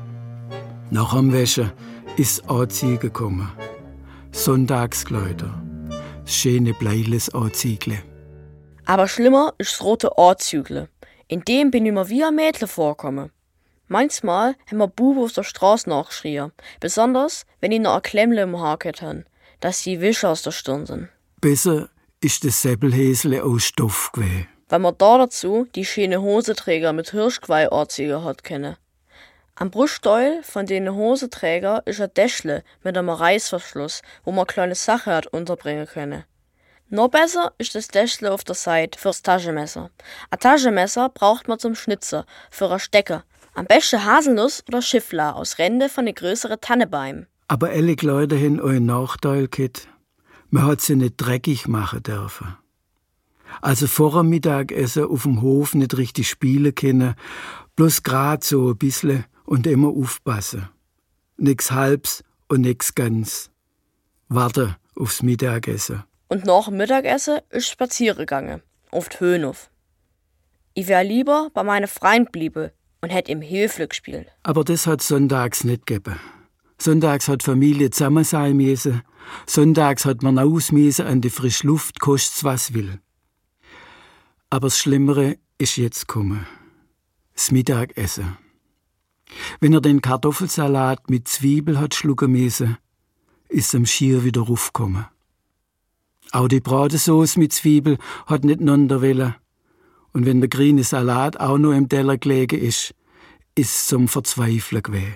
Nach dem Wäschen ist das Anziehen gekommen. Sonntagskleider. Das schöne bleiles Anziegle. Aber schlimmer ist das rote Anzügle. In dem bin ich mir wie ein Mädchen vorgekommen. Manchmal haben wir Buben auf der Straße nachgeschrien. Besonders, wenn ich noch ein Klemmle im Haar gehabt habe, dass die Wische aus der Stirn sind. Besser ist das Säppelhäsle aus Stoff gewesen. Weil man da dazu die schöne Hoseträger mit Hirschgeweih anziehen hat können. Am Brustteil von den Hoseträger ist ein Täschle mit einem Reißverschluss, wo man kleine Sachen hat unterbringen können. Noch besser ist das Täschle auf der Seite fürs Taschenmesser. Ein Taschenmesser braucht man zum Schnitzen, für ein Stecker. Am besten Haselnuss oder Schiffler aus Rinde von den größeren Tannenbäumen. Aber alle Leute haben einen Nachteil gehabt. Man hat sie nicht dreckig machen dürfen. Also vor dem Mittagessen auf dem Hof nicht richtig spielen können, bloß grad so ein bisschen und immer aufpassen. Nix halbs und nix ganz. Warte aufs Mittagessen. Und nach dem Mittagessen ist spazieren gegangen, auf die Höhenhof. Ich wär lieber bei meinen Freunden bliebe und hätt im Höfle gespielt. Aber das hat sonntags nicht gegeben. Sonntags hat Familie zusammen sein müssen. Sonntags hat man raus müssen an die frische Luft, kostet's was will. Aber das Schlimmere ist jetzt gekommen. Das Mittagessen. Wenn er den Kartoffelsalat mit Zwiebel hat schlucken müssen, ist am schier wieder raufgekommen. Auch die Bratensauce mit Zwiebel hat nicht nonder wollen. Und wenn der grüne Salat auch noch im Teller gelegen ist, ist es zum Verzweifeln gewesen.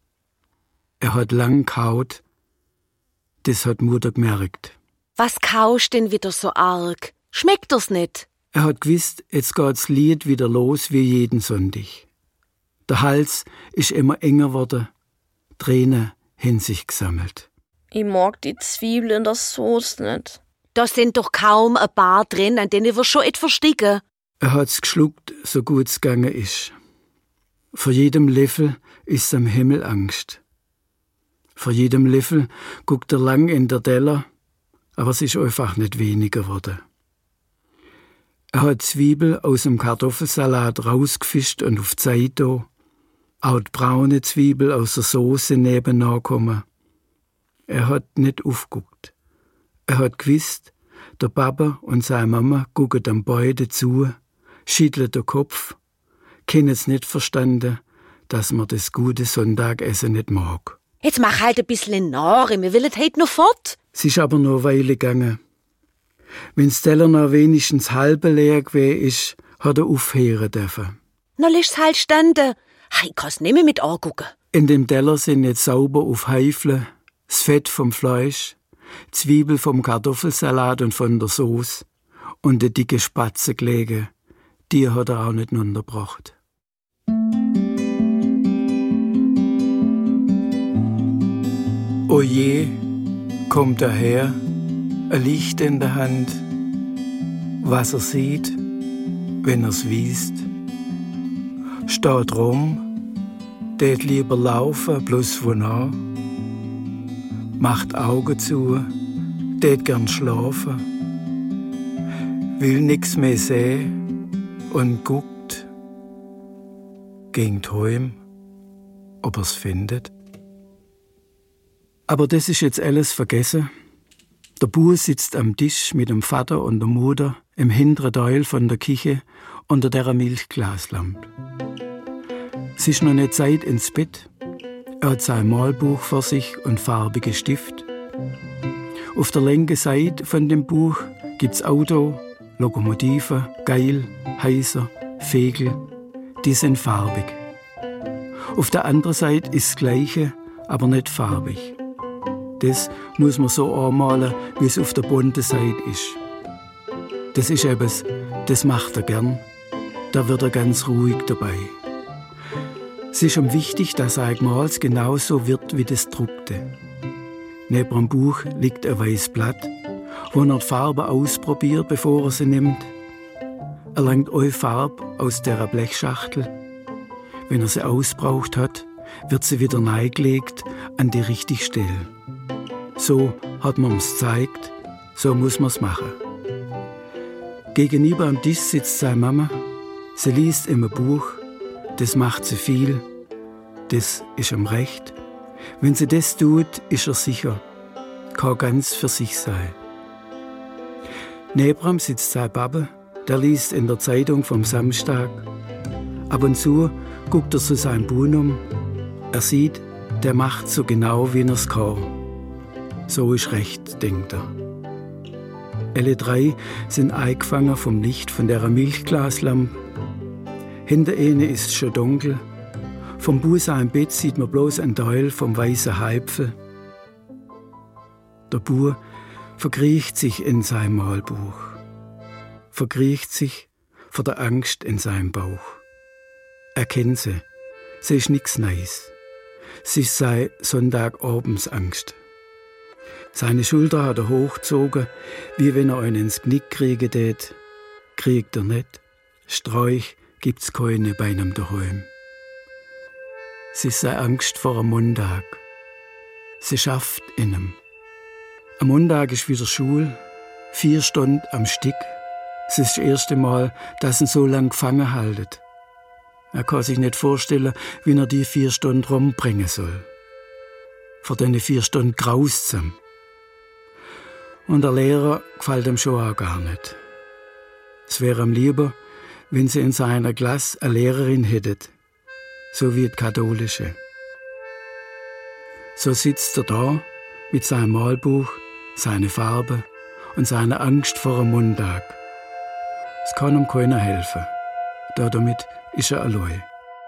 Er hat lang gekaut, das hat Mutter gemerkt. Was kaust denn wieder so arg? Schmeckt das nicht? Er hat gewusst, jetzt geht's Lied wieder los wie jeden Sonntag. Der Hals ist immer enger geworden, Tränen haben sich gesammelt. Ich mag die Zwiebel in der Soße nicht. Da sind doch kaum ein paar drin, an denen wir schon etwas versticken. Er hat's geschluckt, so gut's gegangen ist. Vor jedem Löffel ist am Himmel Angst. Vor jedem Löffel guckt er lang in der Teller, aber es ist einfach nicht weniger geworden. Er hat Zwiebel aus dem Kartoffelsalat rausgefischt und auf die Seite. Auch die braune Zwiebel aus der Soße nebenan gekommen. Er hat nicht aufgeguckt. Er hat gewusst, der Papa und seine Mama gucken dem beide zu, schütteln den Kopf, können es nicht verstanden, dass man das gute Sonntagessen nicht mag. Jetzt mach halt ein bisschen Narre, wir wollen heute noch fort. Es ist aber noch eine Weile gegangen. Wenn das Teller noch wenigstens halb leer gewesen ist, hat er aufhören dürfen. Na, lass halt standen. Ich kann's nicht mehr mit angucken. In dem Teller sind jetzt sauber auf Heifle, das Fett vom Fleisch, Zwiebel vom Kartoffelsalat und von der Sauce und die dicke Spatze gelegen. Die hat er auch nicht untergebracht. Oje, kommt daher, ein Licht in der Hand, was er sieht, wenn er's wiest. Steht rum, tät lieber laufen, bloß wonach. Macht Augen zu, tät gern schlafen. Will nix mehr sehen und guckt, gingt heim, ob er's findet. Aber das ist jetzt alles vergessen. Der Bub sitzt am Tisch mit dem Vater und der Mutter im hinteren Teil von der Küche unter der Milchglaslampe. Es ist noch nicht Zeit ins Bett. Er hat sein Malbuch vor sich und farbige Stift. Auf der linken Seite von dem Buch gibt's Auto, Lokomotive, Geil, Heiser, Vögel. Die sind farbig. Auf der anderen Seite ist das Gleiche, aber nicht farbig. Das muss man so anmalen, wie es auf der bunten Seite ist. Das ist etwas, das macht er gern. Da wird er ganz ruhig dabei. Es ist ihm wichtig, dass er gemalt genauso wird wie das Druckte. Neben dem Buch liegt ein weißes Blatt, wo er die Farbe ausprobiert, bevor er sie nimmt. Er langt alle Farbe aus der Blechschachtel. Wenn er sie ausbraucht hat, wird sie wieder neigelegt an die richtige Stelle. So hat man es gezeigt, so muss man es machen. Gegenüber am Tisch sitzt seine Mama. Sie liest im Buch. Das macht sie viel. Das ist ihm recht. Wenn sie das tut, ist er sicher. Kann ganz für sich sein. Neben ihm sitzt sein Papa. Der liest in der Zeitung vom Samstag. Ab und zu guckt er zu seinem Bub um. Er sieht, der macht so genau, wie er es kann. So ist recht, denkt er. Alle drei sind eingefangen vom Licht von der Milchglaslampe. Hinter ihnen ist es schon dunkel. Vom Bub im Bett sieht man bloß einen Teil vom weißen Heipfel. Der Bub verkriecht sich in seinem Malbuch. Verkriecht sich vor der Angst in seinem Bauch. Er kennt sie. Sie ist nix Neues. Sie ist seine Sonntagabends-Angst. Seine Schulter hat er hochgezogen, wie wenn er einen ins Knick kriegen tät. Kriegt er nicht. Sträuch gibt's keine bei einem daheim. Sie ist seine Angst vor einem Montag. Sie schafft in ihm. Am Montag ist wieder Schule, vier Stunden am Stück. Es ist das erste Mal, dass ihn so lang gefangen haltet. Er kann sich nicht vorstellen, wie er die vier Stunden rumbringen soll. Vor diesen vier Stunden graust ihm. Und der Lehrer gefällt ihm schon auch gar nicht. Es wäre ihm lieber, wenn sie in seiner Klasse eine Lehrerin hätten, so wie die katholische. So sitzt er da mit seinem Malbuch, seiner Farbe und seiner Angst vor dem Montag. Es kann ihm keiner helfen. Damit ist er allein.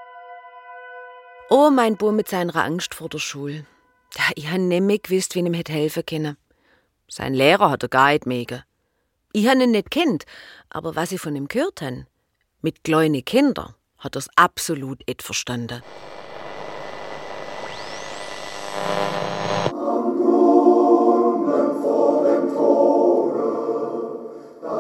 Oh, mein Bub mit seiner Angst vor der Schule. Ich habe nicht mehr gewusst, wie ihm hätte helfen können. Sein Lehrer hat er gar nicht mögen. Ich habe ihn nicht kennt, aber was ich von ihm gehört habe, mit kleinen Kindern hat er es absolut nicht verstanden.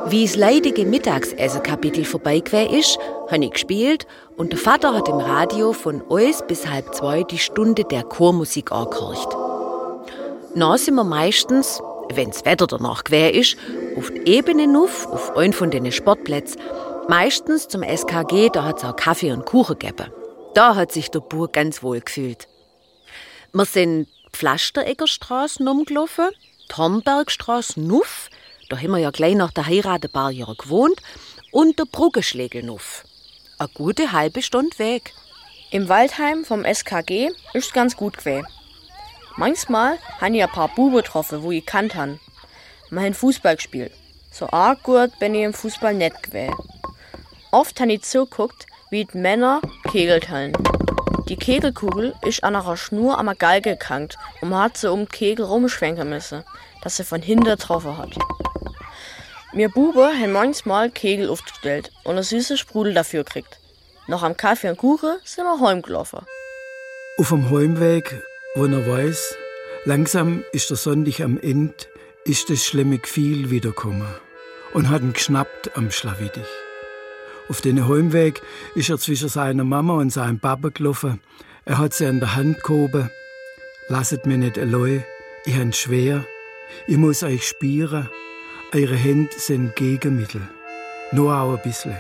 Wie das leidige Mittagsessen-Kapitel vorbeigegangen ist, habe ich gespielt und der Vater hat im Radio von uns bis halb zwei die Stunde der Chormusik angehört. Dann sind wir meistens, wenn das Wetter danach gewesen ist, auf die Ebene nuff, auf einen von den Sportplätzen, meistens zum S K G, da hat es auch Kaffee und Kuchen gegeben. Da hat sich der Bub ganz wohl gefühlt. Wir sind die Pflastereggerstraße rumgelaufen, die Hornbergstraße nuff, da haben wir ja gleich nach der Heirat ein paar Jahre gewohnt, und der Bruggenschlägel nuff. Eine gute halbe Stunde Weg. Im Waldheim vom S K G ist es ganz gut gewesen. Manchmal habe ich ein paar Buben getroffen, wo ich kannt han. Wir haben Fußball gespielt. So arg gut bin ich im Fußball nicht gewesen. Oft habe ich zugeguckt, wie die Männer kegelt haben. Die Kegelkugel ist an einer Schnur am Galge gehangen und man hat sie um den Kegel rumschwenken müssen, dass sie von hinten getroffen hat. Wir Buben haben manchmal Kegel aufgestellt und einen süßen Sprudel dafür gekriegt. Noch am Kaffee und Kuchen sind wir heimgelaufen. Auf dem Heimweg, wo er weiß, langsam ist der Sonntag am Ende, ist das schlimme Gefühl wiedergekommen und hat ihn geschnappt am Schlawittich. Auf den Heimweg ist er zwischen seiner Mama und seinem Papa gelaufen. Er hat sie an der Hand gehoben. Lasset mich nicht allein, ich hab's schwer. Ich muss euch spüren. Eure Hände sind Gegenmittel. Nur auch ein bisschen.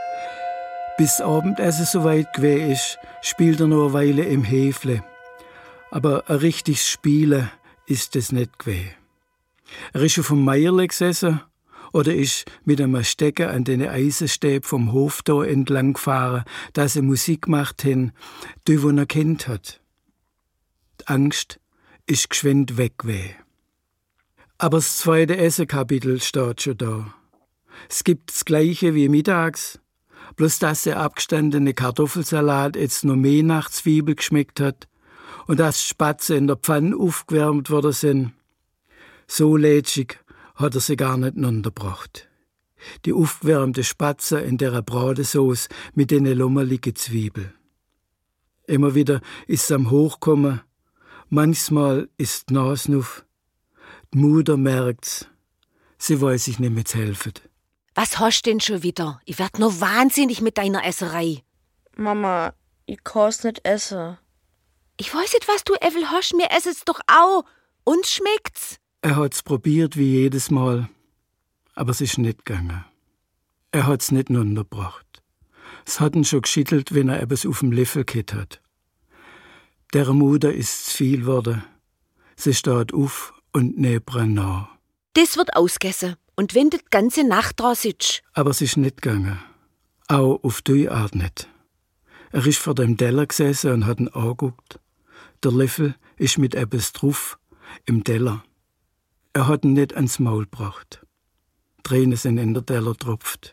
Bis das Abendessen soweit gewesen ist, spielt er noch eine Weile im Häfle. Aber ein richtiges Spielen ist es nicht gewesen. Er ist auf dem Meierle gesessen oder ist mit einem Stecker an den Eisenstäben vom Hof da entlang gefahren, dass sie Musik gemacht haben, die, die er kennt hat. Die Angst ist geschwind weg gewesen. Aber das zweite Essenkapitel steht schon da. Es gibt das Gleiche wie mittags, bloß dass der abgestandene Kartoffelsalat jetzt noch mehr nach Zwiebel geschmeckt hat und dass die Spatzen in der Pfanne aufgewärmt worden sind. So lätschig hat er sie gar nicht untergebracht. Die aufgewärmte Spatze in der Bratensauce mit den lummeligen Zwiebeln. Immer wieder ist es am Hochkommen, manchmal ist die Nase nuff. Die Mutter merkt's, sie weiß sich nicht mehr zu helfen. Was hast du denn schon wieder? Ich werd nur wahnsinnig mit deiner Esserei. Mama, ich kann's nicht essen. Ich weiß nicht, was du Evel hast, mir ess es doch auch. Uns schmeckt's. Er hat's probiert wie jedes Mal, aber es ist nicht gegangen. Er hat's nicht untergebracht. Es hat ihn schon geschüttelt, wenn er etwas auf dem Löffel gehabt hat. Der Mutter ist zu viel geworden. Sie steht auf und nebran nach. Das wird ausgegessen. Und wenn du die ganze Nacht dran sitzt. Aber es ist nicht gegangen. Auch auf die Art nicht. Er ist vor dem Teller gesessen und hat ihn angeguckt. Der Löffel ist mit etwas drauf im Teller. Er hat ihn nicht ans Maul gebracht. Tränen sind in der Teller getropft.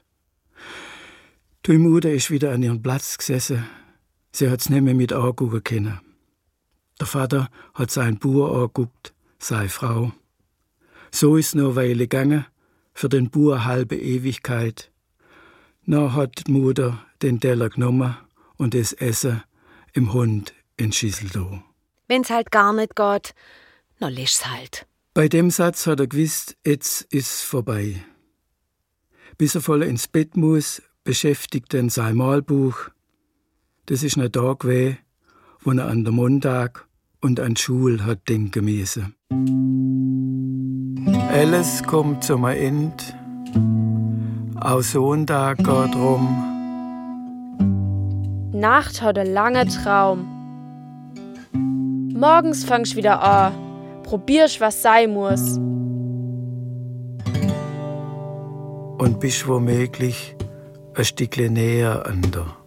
Die Mutter ist wieder an ihren Platz gesessen. Sie hat's nicht mehr mit angucken können. Der Vater hat seinen Bauer angeguckt, seine Frau. So ist noch eine Weile gegangen, für den Bauer halbe Ewigkeit. Dann hat die Mutter den Teller genommen und das Essen im Hund in die Schüssel da. Wenn's halt gar nicht geht, dann lässt's halt. Bei dem Satz hat er gewusst, jetzt ist's vorbei. Bis er voll ins Bett muss, beschäftigt er sein Malbuch. Das ist nicht da gewesen, wo er an der Montag und an die Schule hat denken müssen. Alles kommt zum Ende, auch Sonntag geht rum. Nacht hat ein langer Traum. Morgens fangst wieder an, probierst, was sein muss. Und bist womöglich ein Stückchen näher an der.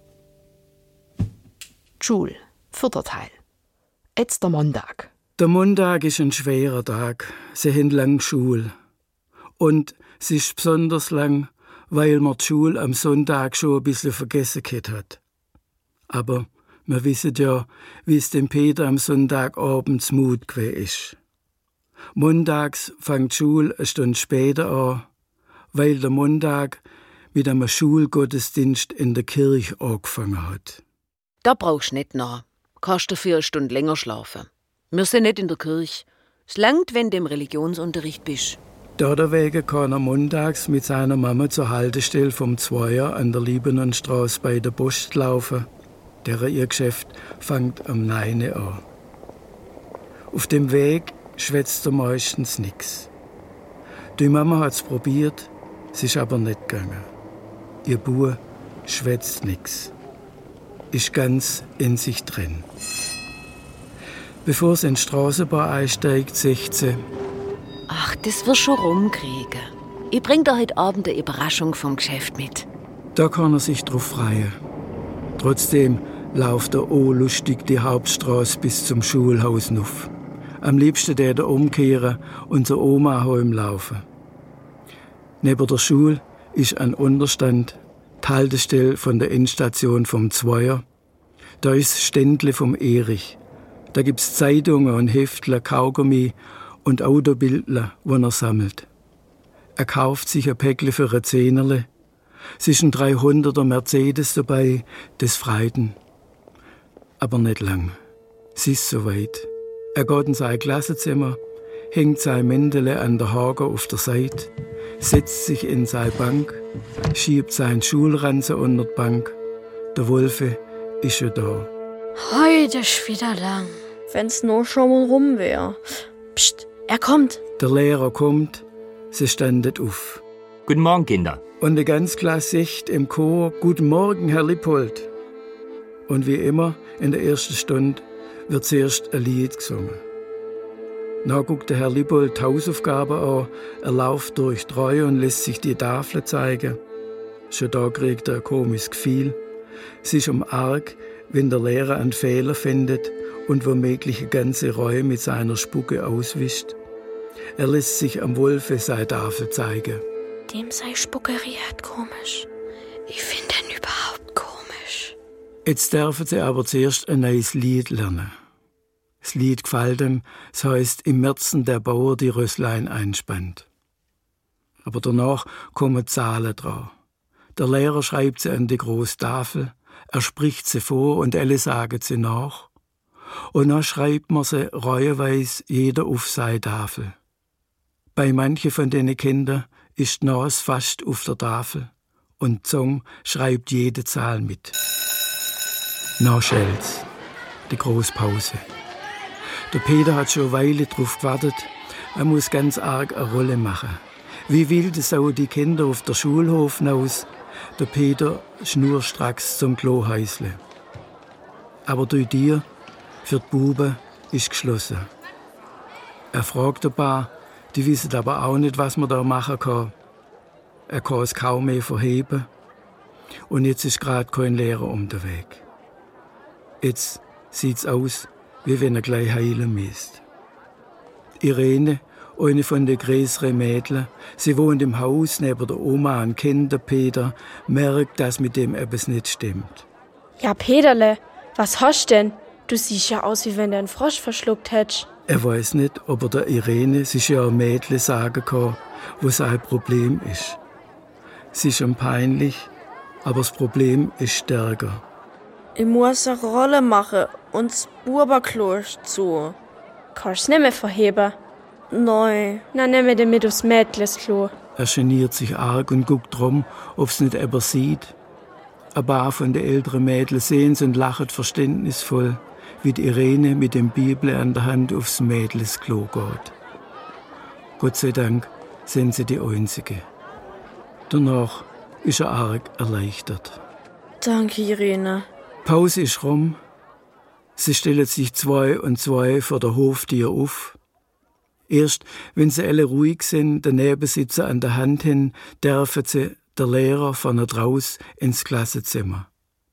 Schule, vierter Teil. Jetzt der Montag. Der Montag ist ein schwerer Tag. Sie haben lang Schule. Und es ist besonders lang, weil man die Schule am Sonntag schon ein bisschen vergessen gehabt hat. Aber wir wissen ja, wie es dem Peter am Sonntagabend zumut gewesen ist. Montags fängt die Schule eine Stunde später an, weil der Montag mit einem Schulgottesdienst in der Kirche angefangen hat. Da brauchst du nicht nach. Kannst dafür eine Stunde länger schlafen. Wir sind nicht in der Kirche. Es langt, wenn du im Religionsunterricht bist. Deswegen kann er montags mit seiner Mama zur Haltestelle vom Zweier an der Libanonstraße bei der Post laufen. Deren ihr Geschäft fängt am neun an. Auf dem Weg schwätzt er meistens nichts. Die Mama hat es probiert, es ist aber nicht gegangen. Ihr Bub schwätzt nichts, ist ganz in sich drin. Bevor sie in die Straßenbahn einsteigt, sagt sie: Ach, das wirst schon rumkriegen. Ich bring dir heute Abend eine Überraschung vom Geschäft mit. Da kann er sich drauf freuen. Trotzdem läuft er auch lustig die Hauptstraße bis zum Schulhaus auf. Am liebsten der da umkehren und zur Oma heim laufen. Neben der Schule ist ein Unterstand, die Haltestelle von der Endstation vom Zweier. Da ist das Ständle vom Erich. Da gibt's Zeitungen und Heftler, Kaugummi und Autobildler, wo er sammelt. Er kauft sich ein Päckle für ein Zehnerle. Es ist ein dreihunderter Mercedes dabei, das freut ihn. Aber nicht lang. Es ist soweit. Er geht in sein Klassenzimmer, hängt sein Mändele an der Hake auf der Seite, setzt sich in seine Bank, schiebt seinen Schulranzen unter die Bank. Der Wolfe ist schon da. Heute ist wieder lang. Wenn's nur schon mal rum wär. Psst, er kommt. Der Lehrer kommt, sie standet auf. Guten Morgen, Kinder. Und die ganze Klasse sagt im Chor: Guten Morgen, Herr Lippold. Und wie immer, in der ersten Stunde wird zuerst ein Lied gesungen. Dann guckt der Herr Lippold die Hausaufgaben an, er läuft durch die Reihe und lässt sich die Tafel zeigen. Schon da kriegt er ein komisches Gefühl. Es ist um arg, wenn der Lehrer einen Fehler findet und womöglich eine ganze Reihe mit seiner Spucke auswischt. Er lässt sich am Wolfe seine Tafel zeigen. Dem sei Spuckeriert komisch. Ich finde ihn überhaupt komisch. Jetzt dürfen sie aber zuerst ein neues Lied lernen. Das Lied gefällt ihm, es heisst «Im Märzen der Bauer die Rösslein einspannt». Aber danach kommen Zahlen dran. Der Lehrer schreibt sie an die grosse Tafel, er spricht sie vor und alle sagen sie nach. Und dann schreibt man sie reihenweise jeder auf seine Tafel. Bei manchen von den Kindern ist die Nase fast auf der Tafel und die Zunge schreibt jede Zahl mit. Dann schellt's, die grosse Pause. Der Peter hat schon eine Weile drauf gewartet. Er muss ganz arg eine Rolle machen. Wie wilde Sau die Kinder auf der Schulhof hinaus. Der Peter schnurstracks zum Klohäusle. Aber durch dir, für die Buben, ist geschlossen. Er fragt ein paar, die wissen aber auch nicht, was man da machen kann. Er kann es kaum mehr verheben. Und jetzt ist gerade kein Lehrer um den Weg. Jetzt sieht's aus, wie wenn er gleich heilen müsste. Irene, eine von den größeren Mädchen, sie wohnt im Haus neben der Oma und Kind, der Peter, merkt, dass mit dem etwas nicht stimmt. Ja, Peterle, was hast denn? Du siehst ja aus, wie wenn du einen Frosch verschluckt hättest. Er weiß nicht, ob er der Irene sich ja ein Mädchen sagen kann, wo sein Problem ist. Es ist ihm peinlich, aber das Problem ist stärker. Ich muss eine Rolle machen und das Buberklo zu. Kannst du nicht mehr verheben? Nein. Dann nehmen wir den mit aufs Mädchensკlo. Er geniert sich arg und guckt drum, ob's nicht eber sieht. Ein paar von den älteren Mädchen sehen's und lachen verständnisvoll, wie die Irene mit dem Bibel an der Hand aufs Mädchensკlo geht. Gott sei Dank sind sie die Einzige. Danach ist er arg erleichtert. Danke, Irene. Pause ist rum. Sie stellen sich zwei und zwei vor der Hoftür auf. Erst wenn sie alle ruhig sind, daneben sitzen an der Hand hin, dürfen sie der Lehrer von draus ins Klassenzimmer.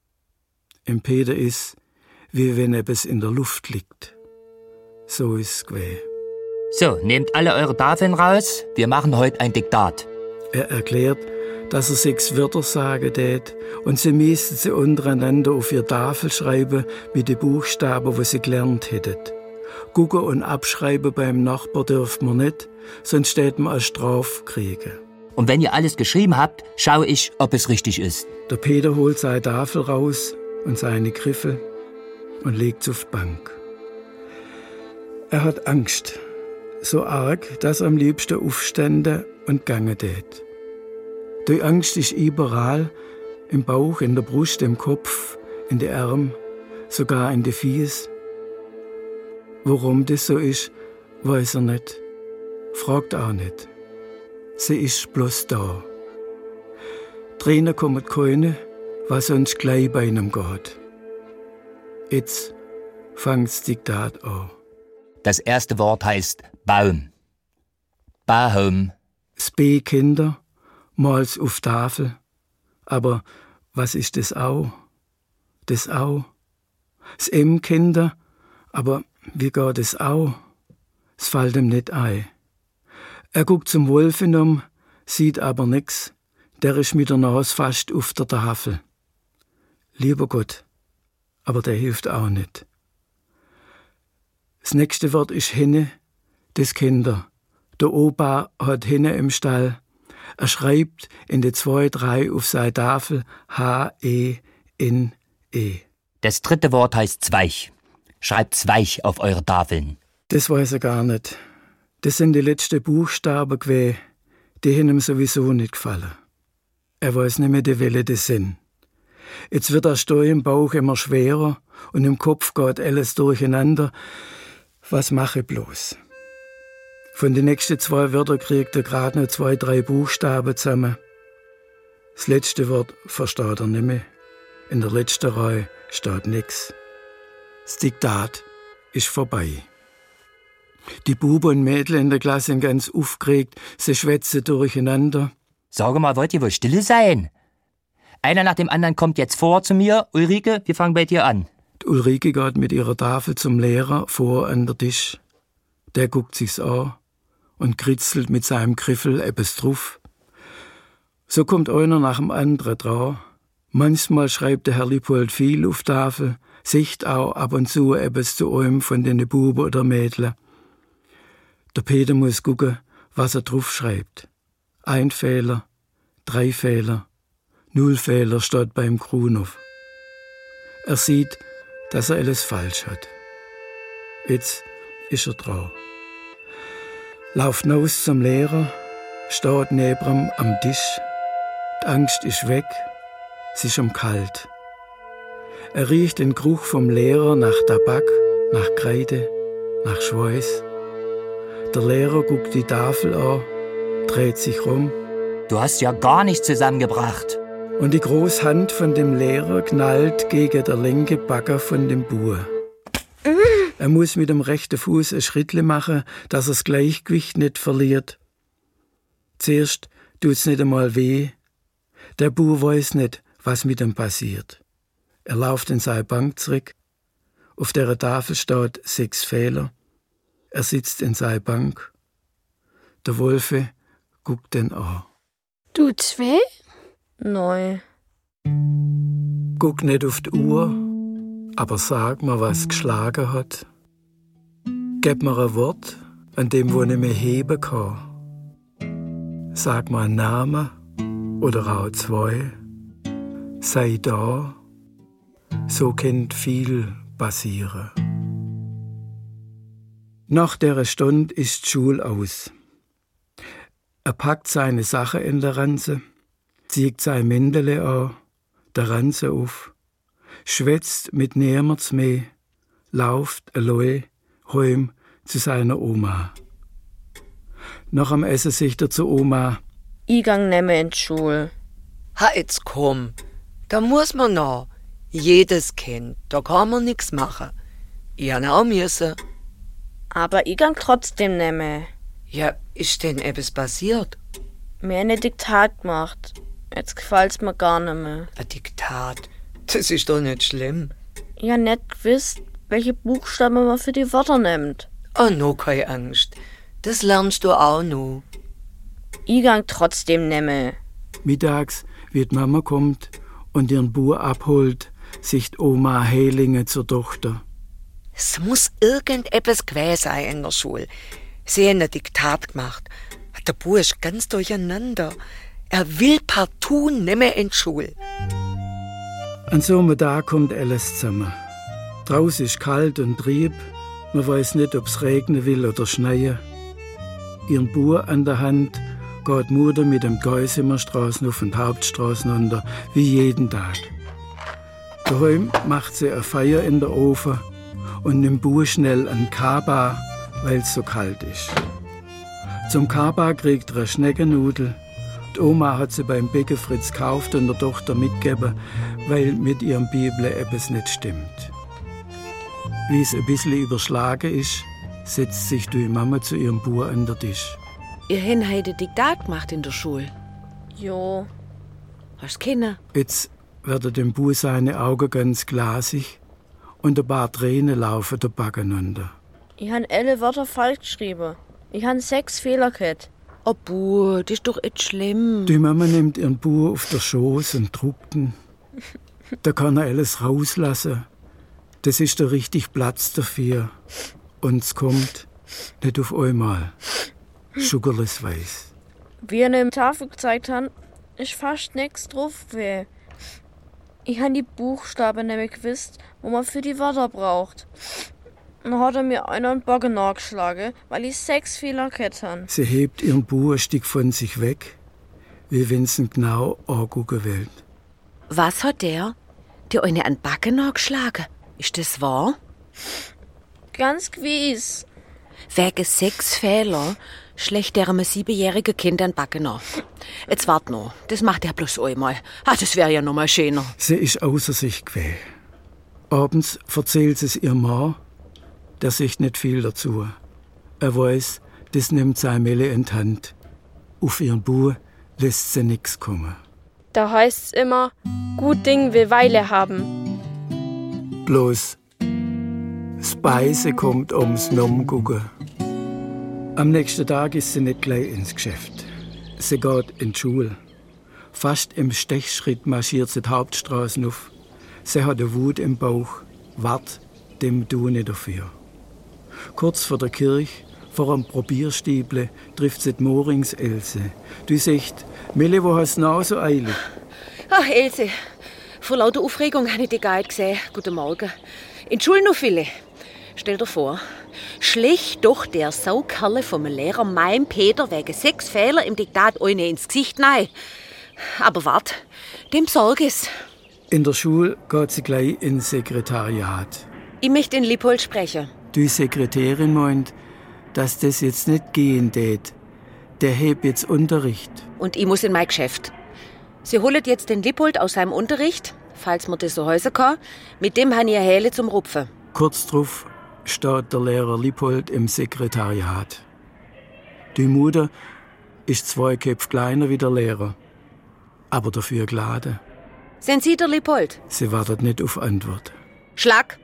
Im Peter ist, wie wenn etwas in der Luft liegt. So ist es gewesen. So, nehmt alle eure Tafeln raus. Wir machen heute ein Diktat. Er erklärt, dass er sechs Wörter sagen tät und sie müssten sie untereinander auf ihre Tafel schreiben mit den Buchstaben, die sie gelernt hätten. Gucken und abschreiben beim Nachbar dürft man nicht, sonst steht man als Strafe kriegen. Und wenn ihr alles geschrieben habt, schaue ich, ob es richtig ist. Der Peter holt seine Tafel raus und seine Griffel und legt sie auf die Bank. Er hat Angst. so arg, dass er am liebsten aufstände und gange tät. Die Angst ist überall, im Bauch, in der Brust, im Kopf, in den Armen, sogar in die Fies. Warum das so ist, weiß er nicht, fragt auch nicht. Sie ist bloß da. Tränen kommen keine, was sonst gleich bei ihm geht. Jetzt fängt's Diktat an. Das erste Wort heißt Baum. Baum. Das B Kinder, mal's auf Tafel. Aber was ist das Au? Das Au. Das M Kinder, aber wie geht das Au? Es fällt ihm nicht ein. Er guckt zum Wolf hinum, sieht aber nix. Der ist mit der Nase fast auf der Tafel. Lieber Gott, aber der hilft auch nicht. Das nächste Wort ist Henne, das Kinder. Der Opa hat Henne im Stall. Er schreibt in die zwei, drei auf seine Tafel H E N E. Das dritte Wort heißt Zweig. Schreibt Zweig auf eure Tafeln. Das weiß er gar nicht. Das sind die letzten Buchstaben gewesen, die haben ihm sowieso nicht gefallen. Er weiß nicht mehr, die Welle das sind. Jetzt wird der Steu im Bauch immer schwerer und im Kopf geht alles durcheinander. Was mache ich bloß? Von den nächsten zwei Wörtern kriegt er gerade noch zwei, drei Buchstaben zusammen. Das letzte Wort versteht er nicht mehr. In der letzten Reihe steht nichts. Das Diktat ist vorbei. Die Buben und Mädchen in der Klasse sind ganz aufgeregt, sie schwätzen durcheinander. Sag mal, wollt ihr wohl stille sein? Einer nach dem anderen kommt jetzt vor zu mir. Ulrike, wir fangen bei dir an. Die Ulrike geht mit ihrer Tafel zum Lehrer vor an der Tisch. Der guckt sich's an und kritzelt mit seinem Griffel etwas drauf. So kommt einer nach dem anderen dran. Manchmal schreibt der Herr Lippold viel auf Tafel, sicht auch ab und zu etwas zu einem von den Buben oder Mädchen. Der Peter muss gucken, was er drauf schreibt. Ein Fehler, drei Fehler, null Fehler steht beim Grunhof. Er sieht, dass er alles falsch hat. Jetzt ist er dran. Lauft hinaus zum Lehrer, steht neben ihm am Tisch. Die Angst ist weg, es ist ihm kalt. Er riecht den Geruch vom Lehrer nach Tabak, nach Kreide, nach Schweiß. Der Lehrer guckt die Tafel an, dreht sich rum. Du hast ja gar nichts zusammengebracht. Und die große Hand von dem Lehrer knallt gegen der linke Bagger von dem Bub. Er muss mit dem rechten Fuß ein Schrittle machen, dass er das Gleichgewicht nicht verliert. Zuerst tut's nicht einmal weh. Der Bub weiß nicht, was mit ihm passiert. Er läuft in seine Bank zurück. Auf der Tafel steht sechs Fehler. Er sitzt in seiner Bank. Der Wolfe guckt den an. Tut's weh? Neu. Guck nicht auf die Uhr, aber sag mir, was geschlagen hat. Gib mir ein Wort, an dem wo nicht mehr heben kann. Sag mir einen Namen oder auch zwei. Sei da, so kann viel passieren. Nach der Stunde ist die Schule aus. Er packt seine Sache in der Ranze, zieht sein Mändele an, der Ranze auf, schwätzt mit niemandem mehr, lauft allein heim zu seiner Oma. Nach dem Essen sagt er zur Oma: Ich gang nemme in die Schule. Ha, jetzt komm, da muss man noch. Jedes Kind, da kann man nix machen. Ich han auch müssen. Aber ich gang trotzdem nemme. Ja, ist denn etwas passiert? Mir eine Diktat gemacht. Jetzt gefällt's mir gar nicht mehr. Ein Diktat? Das ist doch nicht schlimm. Ich hab nicht gewusst, welche Buchstaben man für die Wörter nimmt. Oh, no, keine Angst. Das lernst du auch noch. Ich gang trotzdem nemme. Mittags, wie die Mama kommt und ihren Bub abholt, sicht Oma Heilinge zur Tochter. Es muss irgendetwas gewesen sein in der Schule. Sie haben ein Diktat gemacht. Der Bub ist ganz durcheinander. Er will partout nimmer in die Schule. An so einem Tag kommt alles zusammen. Draußen ist kalt und trieb. Man weiß nicht, ob es regnen will oder schneien. ihren Bub an der Hand geht Mutter mit dem Geusimerstraßen auf und Hauptstraßen runter, wie jeden Tag. Daheim macht sie eine Feier in der Ofen und nimmt Bub schnell an Kaba, weil es so kalt ist. Zum Kaba kriegt er eine Schneckennudel. Die Oma hat sie beim Bäcker Fritz gekauft und der Tochter mitgegeben, weil mit ihrem Bibel etwas nicht stimmt. Wie es ein bisschen überschlagen ist, setzt sich die Mama zu ihrem Bub an den Tisch. Ihr habt heute Diktat gemacht in der Schule. Jo. Hast du Kinder? Jetzt werden dem Bub seine Augen ganz glasig und ein paar Tränen laufen der Backen runter. Ich han alle Wörter falsch geschrieben. Ich han sechs Fehler gehabt. Oh, Bub, das ist doch echt schlimm. Die Mama nimmt ihren Bub auf den Schoß und druckt ihn. Da kann er alles rauslassen. Das ist der richtig Platz dafür. Und es kommt nicht auf einmal. Sugarless weiß. Wie er dem Tafel gezeigt hat, ist fast nichts drauf weh. Ich han die Buchstaben nämlich gewusst, wo man für die Wörter braucht. Dann hat er mir einer einen Bogen nachgeschlagen, weil ich sechs Fehler gehabt han. Sie hebt ihren Bub ein Stück von sich weg, wie wenn sie ihn genau angucken will. Was hat der? Dir eine an Backen nachgeschlagen? Ist das wahr? Ganz gewiss. Wegen sechs Fehler schlägt er einem siebenjährigen Kind an Backen nach. Jetzt wart noch, das macht er bloß einmal. Ah, das wäre ja noch mal schöner. Sie ist außer sich gewesen. Abends erzählt sie es ihrem Mann, der sagt nicht viel dazu. Er weiß, das nimmt seine Melle in die Hand. Auf ihren Bub lässt sie nix kommen. Da heißt's immer, gut Ding will Weile haben. Bloß, Speise kommt ums Nomgucken. Am nächsten Tag ist sie nicht gleich ins Geschäft. Sie geht in die Schule. Fast im Stechschritt marschiert sie die Hauptstraße auf. Sie hat eine Wut im Bauch. Wart, dem tu nicht dafür. Kurz vor der Kirche, vor einem Probierstieble, trifft sie die Morings Else. Du sagst, Mille, wo hast du noch so eilig? Ach, Else, vor lauter Aufregung habe ich dich gar nicht gesehen. Guten Morgen. In die Schule noch viele. Stell dir vor, schlägt doch der Saukerle vom Lehrer meinem Peter wegen sechs Fehler im Diktat eine ins Gesicht nein. Aber wart, dem sorg es. In der Schule geht sie gleich ins Sekretariat. Ich möchte den Lippold sprechen. Die Sekretärin meint, dass das jetzt nicht gehen tät. Der hebt jetzt Unterricht. Und ich muss in mein Geschäft. Sie holen jetzt den Lippold aus seinem Unterricht, falls man das so heißen kann. Mit dem habe ich eine Häle zum Rupfen. Kurz drauf steht der Lehrer Lippold im Sekretariat. Die Mutter ist zwei Köpfe kleiner wie der Lehrer, aber dafür geladen. Sind Sie der Lippold? Sie wartet nicht auf Antwort. Schlag!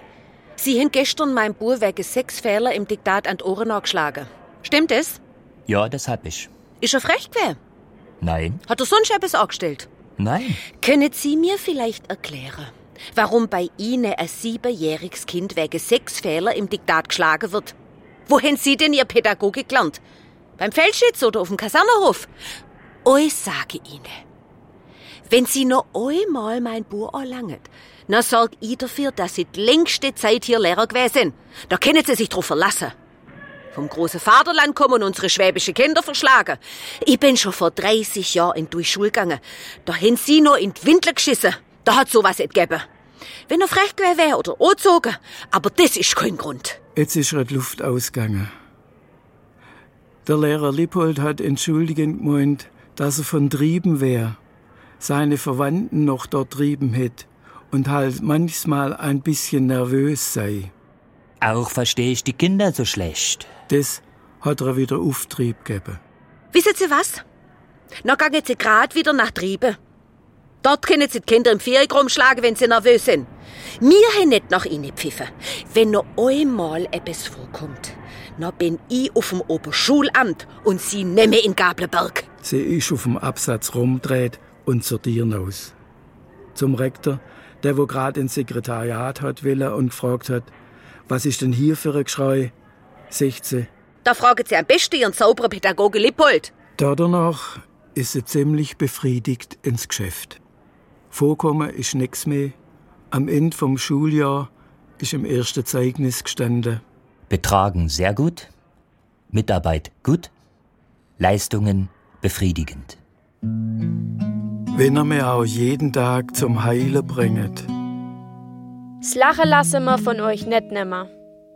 Sie haben gestern meinem Bub wegen sechs Fehler im Diktat an die Ohren nachgeschlagen. Stimmt das? Ja, das hab ich. Ist er frech gewesen? Nein. Hat er sonst etwas angestellt? Nein. Können Sie mir vielleicht erklären, warum bei Ihnen ein siebenjähriges Kind wegen sechs Fehler im Diktat geschlagen wird? Wo haben Sie denn Ihr Pädagogik gelernt? Beim Feldschütz oder auf dem Kasernerhof? Ich sage Ihnen, wenn Sie noch einmal mein Bub anlangen, dann sorg ich dafür, dass Sie die längste Zeit hier Lehrer gewesen sind. Da können Sie sich drauf verlassen. Vom großen Vaterland kommen unsere schwäbische Kinder verschlagen. Ich bin schon vor dreißig Jahren in die Schule gegangen. Da haben Sie noch in die Windel geschissen. Da hat sowas nicht gegeben. Wenn er frech gewesen wäre oder angezogen, aber das ist kein Grund. Jetzt ist ihr die Luft ausgegangen. Der Lehrer Lippold hat entschuldigend gemeint, dass er von Trieben wäre, seine Verwandten noch dort trieben hätte und halt manchmal ein bisschen nervös sei. Auch verstehe ich die Kinder so schlecht. Das hat er wieder Auftrieb gegeben. Wissen Sie was? Dann gehen Sie grad wieder nach Triebe. Dort können Sie die Kinder im Ferien rumschlagen, wenn sie nervös sind. Wir haben nicht nach Ihnen pfiffen. Wenn noch einmal etwas vorkommt, dann bin ich auf dem Oberschulamt und Sie nehmen in Gablenberg. Sie ist auf dem Absatz rumdreht und sortieren aus. Zum Rektor, der wo gerade ins Sekretariat hat willen und gefragt hat, was ist denn hier für ein Geschrei, sagt sie. Da fragen Sie am besten Ihren sauberen Pädagoge Lippold. Danach ist sie ziemlich befriedigt ins Geschäft. Vorkommen ist nichts mehr. Am Ende vom Schuljahr ist im ersten Zeugnis gestanden. Betragen sehr gut. Mitarbeit gut, Leistungen befriedigend. Wenn er mir auch jeden Tag zum Heilen bringt. Das Lachen lassen wir von euch nicht nimmer.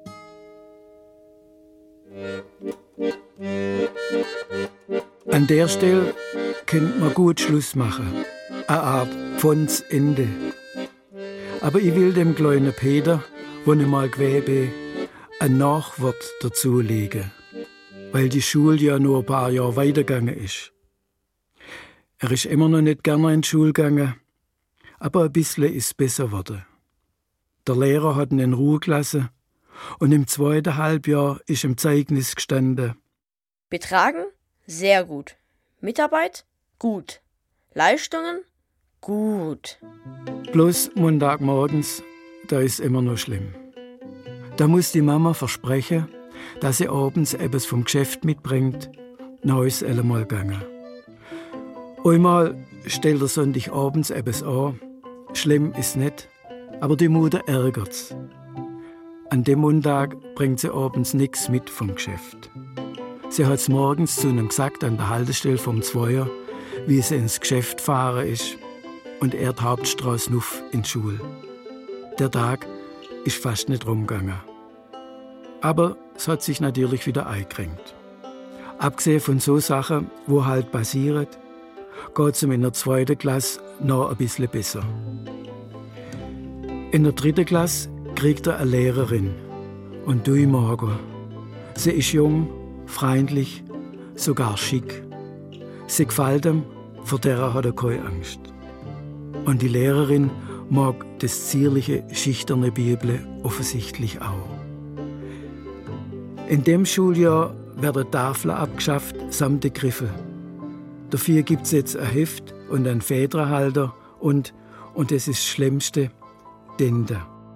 An der Stelle könnte man gut Schluss machen. Eine Art Pfondsende. Aber ich will dem kleinen Peter, wo ich mal gewebe, ein Nachwort dazulegen, weil die Schule ja nur ein paar Jahre weitergegangen ist. Er ist immer noch nicht gerne in die Schule gegangen, aber ein bisschen ist es besser geworden. Der Lehrer hat ihn in Ruhe gelassen und im zweiten Halbjahr ist im Zeugnis gestanden: Betragen? Sehr gut. Mitarbeit? Gut. Leistungen? Gut. Bloß Montagmorgens, da ist immer noch schlimm. Da muss die Mama versprechen, dass sie abends etwas vom Geschäft mitbringt, dann ist es einmal gegangen. Einmal stellt er Sonntagabends etwas an, schlimm ist nicht, aber die Mutter ärgert's. An dem Montag bringt sie abends nichts mit vom Geschäft. Sie hat's morgens zu ihm gesagt an der Haltestelle vom Zweier, wie sie ins Geschäft fahren ist, und er die Hauptstraße nuff in die Schule. Der Tag ist fast nicht rumgegangen. Aber es hat sich natürlich wieder eingerenkt. Abgesehen von so Sachen, wo halt passieren, geht es ihm in der zweiten Klasse noch ein bisschen besser. In der dritten Klasse kriegt er eine Lehrerin. Und du Margot. Sie ist jung, freundlich, sogar schick. Sie gefällt ihm, vor der hat er keine Angst. Und die Lehrerin mag das zierliche, schüchterne Bibel offensichtlich auch. In dem Schuljahr werden Tafeln abgeschafft samt der Griffel. Dafür gibt es jetzt ein Heft und einen Federhalter und, und das ist das Schlimmste, Dente.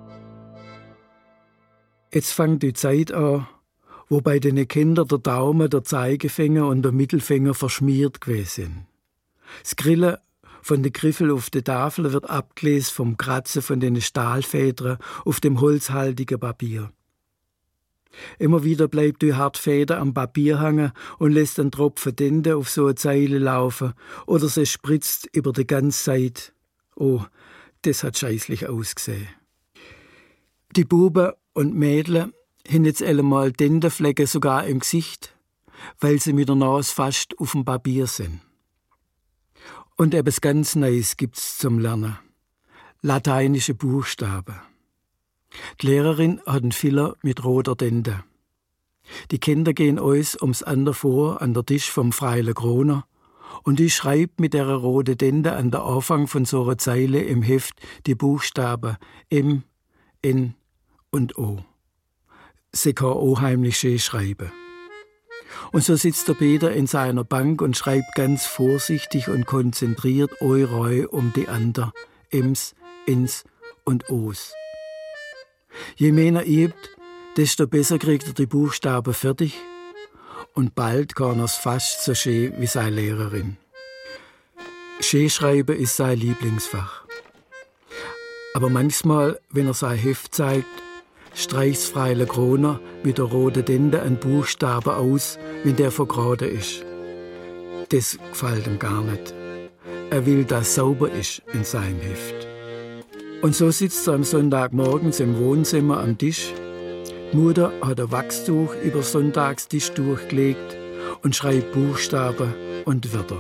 Jetzt fängt die Zeit an, wo bei den Kindern der Daumen, der Zeigefinger und der Mittelfinger verschmiert gewesen sind. Das Grillen von den Griffel auf der Tafel wird abgelesen vom Kratzen von den Stahlfedern auf dem holzhaltigen Papier. Immer wieder bleibt die Hartfeder am Papier hängen und lässt einen Tropfen Tinte auf so eine Zeile laufen oder sie spritzt über die ganze Seite. Oh, das hat scheißlich ausgesehen. Die Buben und Mädchen haben jetzt einmal Tinteflecken sogar im Gesicht, weil sie mit der Nase fast auf dem Papier sind. Und etwas ganz Neues gibt's zum Lernen. Lateinische Buchstaben. Die Lehrerin hat einen Filler mit roter Tinte. Die Kinder gehen uns ums andere vor an der Tisch vom Freile Groner und die schreibt mit der roten Tinte an der Anfang von so einer Zeile im Heft die Buchstaben M, N und O. Sie kann unheimlich schön schreiben. Und so sitzt der Peter in seiner Bank und schreibt ganz vorsichtig und konzentriert Eureu um die anderen Ems, Ins und Os. Je mehr er übt, desto besser kriegt er die Buchstaben fertig und bald kann er es fast so schön wie seine Lehrerin. Schönschreiben ist sein Lieblingsfach. Aber manchmal, wenn er sein Heft zeigt, streicht's Freile Groner mit der roten Tinte einen Buchstaben aus, wenn der vergraden ist. Das gefällt ihm gar nicht. Er will, dass es sauber ist in seinem Heft. Und so sitzt er am Sonntagmorgens im Wohnzimmer am Tisch. Die Mutter hat ein Wachstuch über Sonntagstisch durchgelegt und schreibt Buchstaben und Wörter.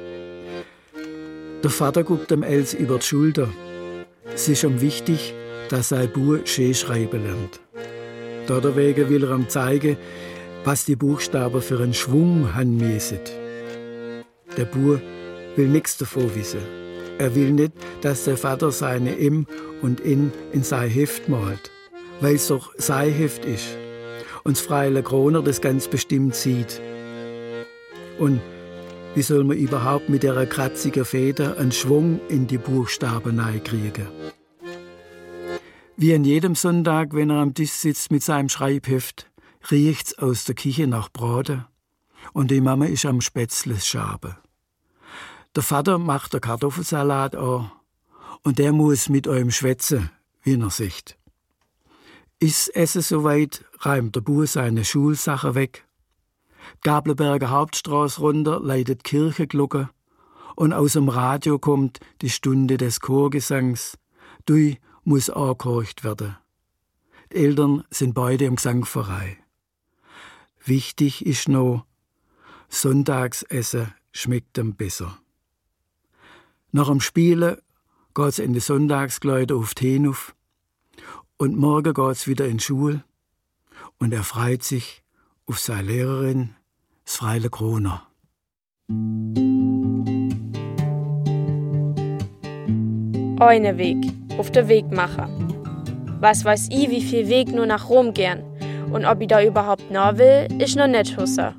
Der Vater guckt dem Els über die Schulter. Es ist ihm wichtig, dass sein Bub schön schreiben lernt. Deswegen will er ihm zeigen, was die Buchstaben für einen Schwung haben müssen. Der Bub will nichts davon wissen. Er will nicht, dass der Vater seine M und N in sein Heft malt, weil es doch sein Heft ist und das Freile Groner das ganz bestimmt sieht. Und wie soll man überhaupt mit der kratzigen Feder einen Schwung in die Buchstaben reinkriegen? Wie an jedem Sonntag, wenn er am Tisch sitzt mit seinem Schreibheft, riecht's aus der Küche nach Braten und die Mama ist am Spätzle schaben. Der Vater macht den Kartoffelsalat an und der muss mit eurem schwätzen, wie er sieht. Ist Essen soweit, räumt der Bub seine Schulsachen weg Gablerberger Hauptstraße runter leitet Kirchenglocke und aus dem Radio kommt die Stunde des Chorgesangs. Dui muss angehorcht werden. Die Eltern sind beide im Gesangverein. Wichtig ist noch, Sonntagsessen schmeckt am besser. Nach dem Spielen geht's in die Sonntagskleider auf die Hinuf und morgen geht's wieder in die Schule und er freut sich auf seine Lehrerin, das Freile Kroner. Eine Weg, auf der Wegmacher. Was weiß ich, wie viel Weg nur nach Rom gern und ob ich da überhaupt noch will, ist noch nicht husse.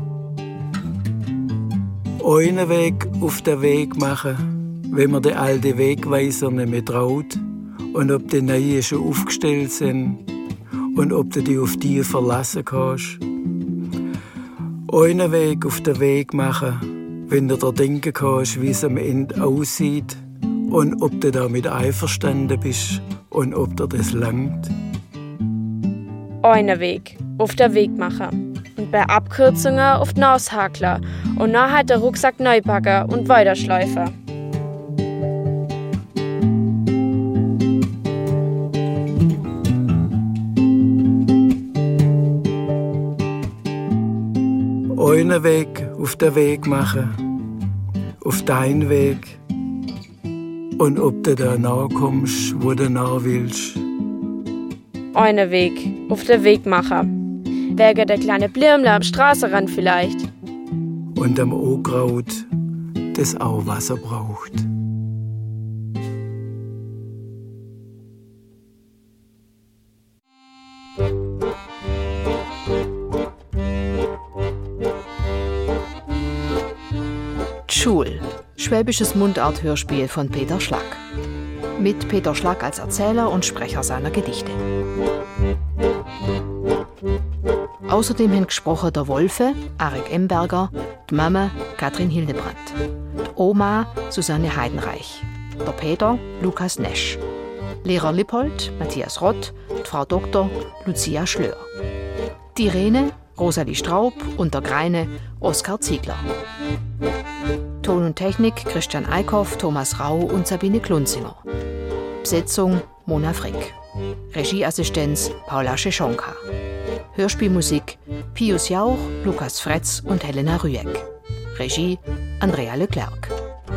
Einen Weg auf der Weg machen, wenn man den alten Wegweiser nicht mehr traut und ob die neuen schon aufgestellt sind und ob du dich auf die verlassen kannst. Einen Weg auf der Weg machen, wenn du dir denken kannst, wie es am Ende aussieht und ob du damit einverstanden bist und ob dir das langt. Einen Weg, auf der Wegmacher. Und bei Abkürzungen auf den Aushakler und nachher der Rucksack Neupacker und Weiterschleifer. Einen Weg auf der Weg machen, auf deinen Weg und ob du da nachkommst, wo du nach willst. Einen Weg, auf der Wegmacher. Wegen der kleine Blirmle am Straßenrand vielleicht. Und am Unkraut, das auch Wasser braucht. Schul, schwäbisches Mundart-Hörspiel von Peter Schlack. Mit Peter Schlack als Erzähler und Sprecher seiner Gedichte. Außerdem haben gesprochen der Wolfe, Arik Emberger, die Mama, Katrin Hildebrandt, die Oma, Susanne Heidenreich, der Peter, Lukas Nesch, Lehrer Lippold, Matthias Rott, die Frau Doktor, Lucia Schlör, die Irene, Rosalie Straub und der Greine, Oskar Ziegler. Ton und Technik Christian Eickhoff, Thomas Rau und Sabine Klunzinger. Besetzung Mona Frick. Regieassistenz Paula Scheschonka. Hörspielmusik Pius Jauch, Lukas Fretz und Helena Rüegg. Regie Andrea Leclerc.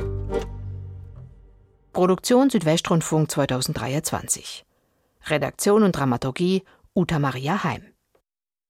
Produktion Südwestrundfunk zweitausenddreiundzwanzig. Redaktion und Dramaturgie Uta Maria Heim.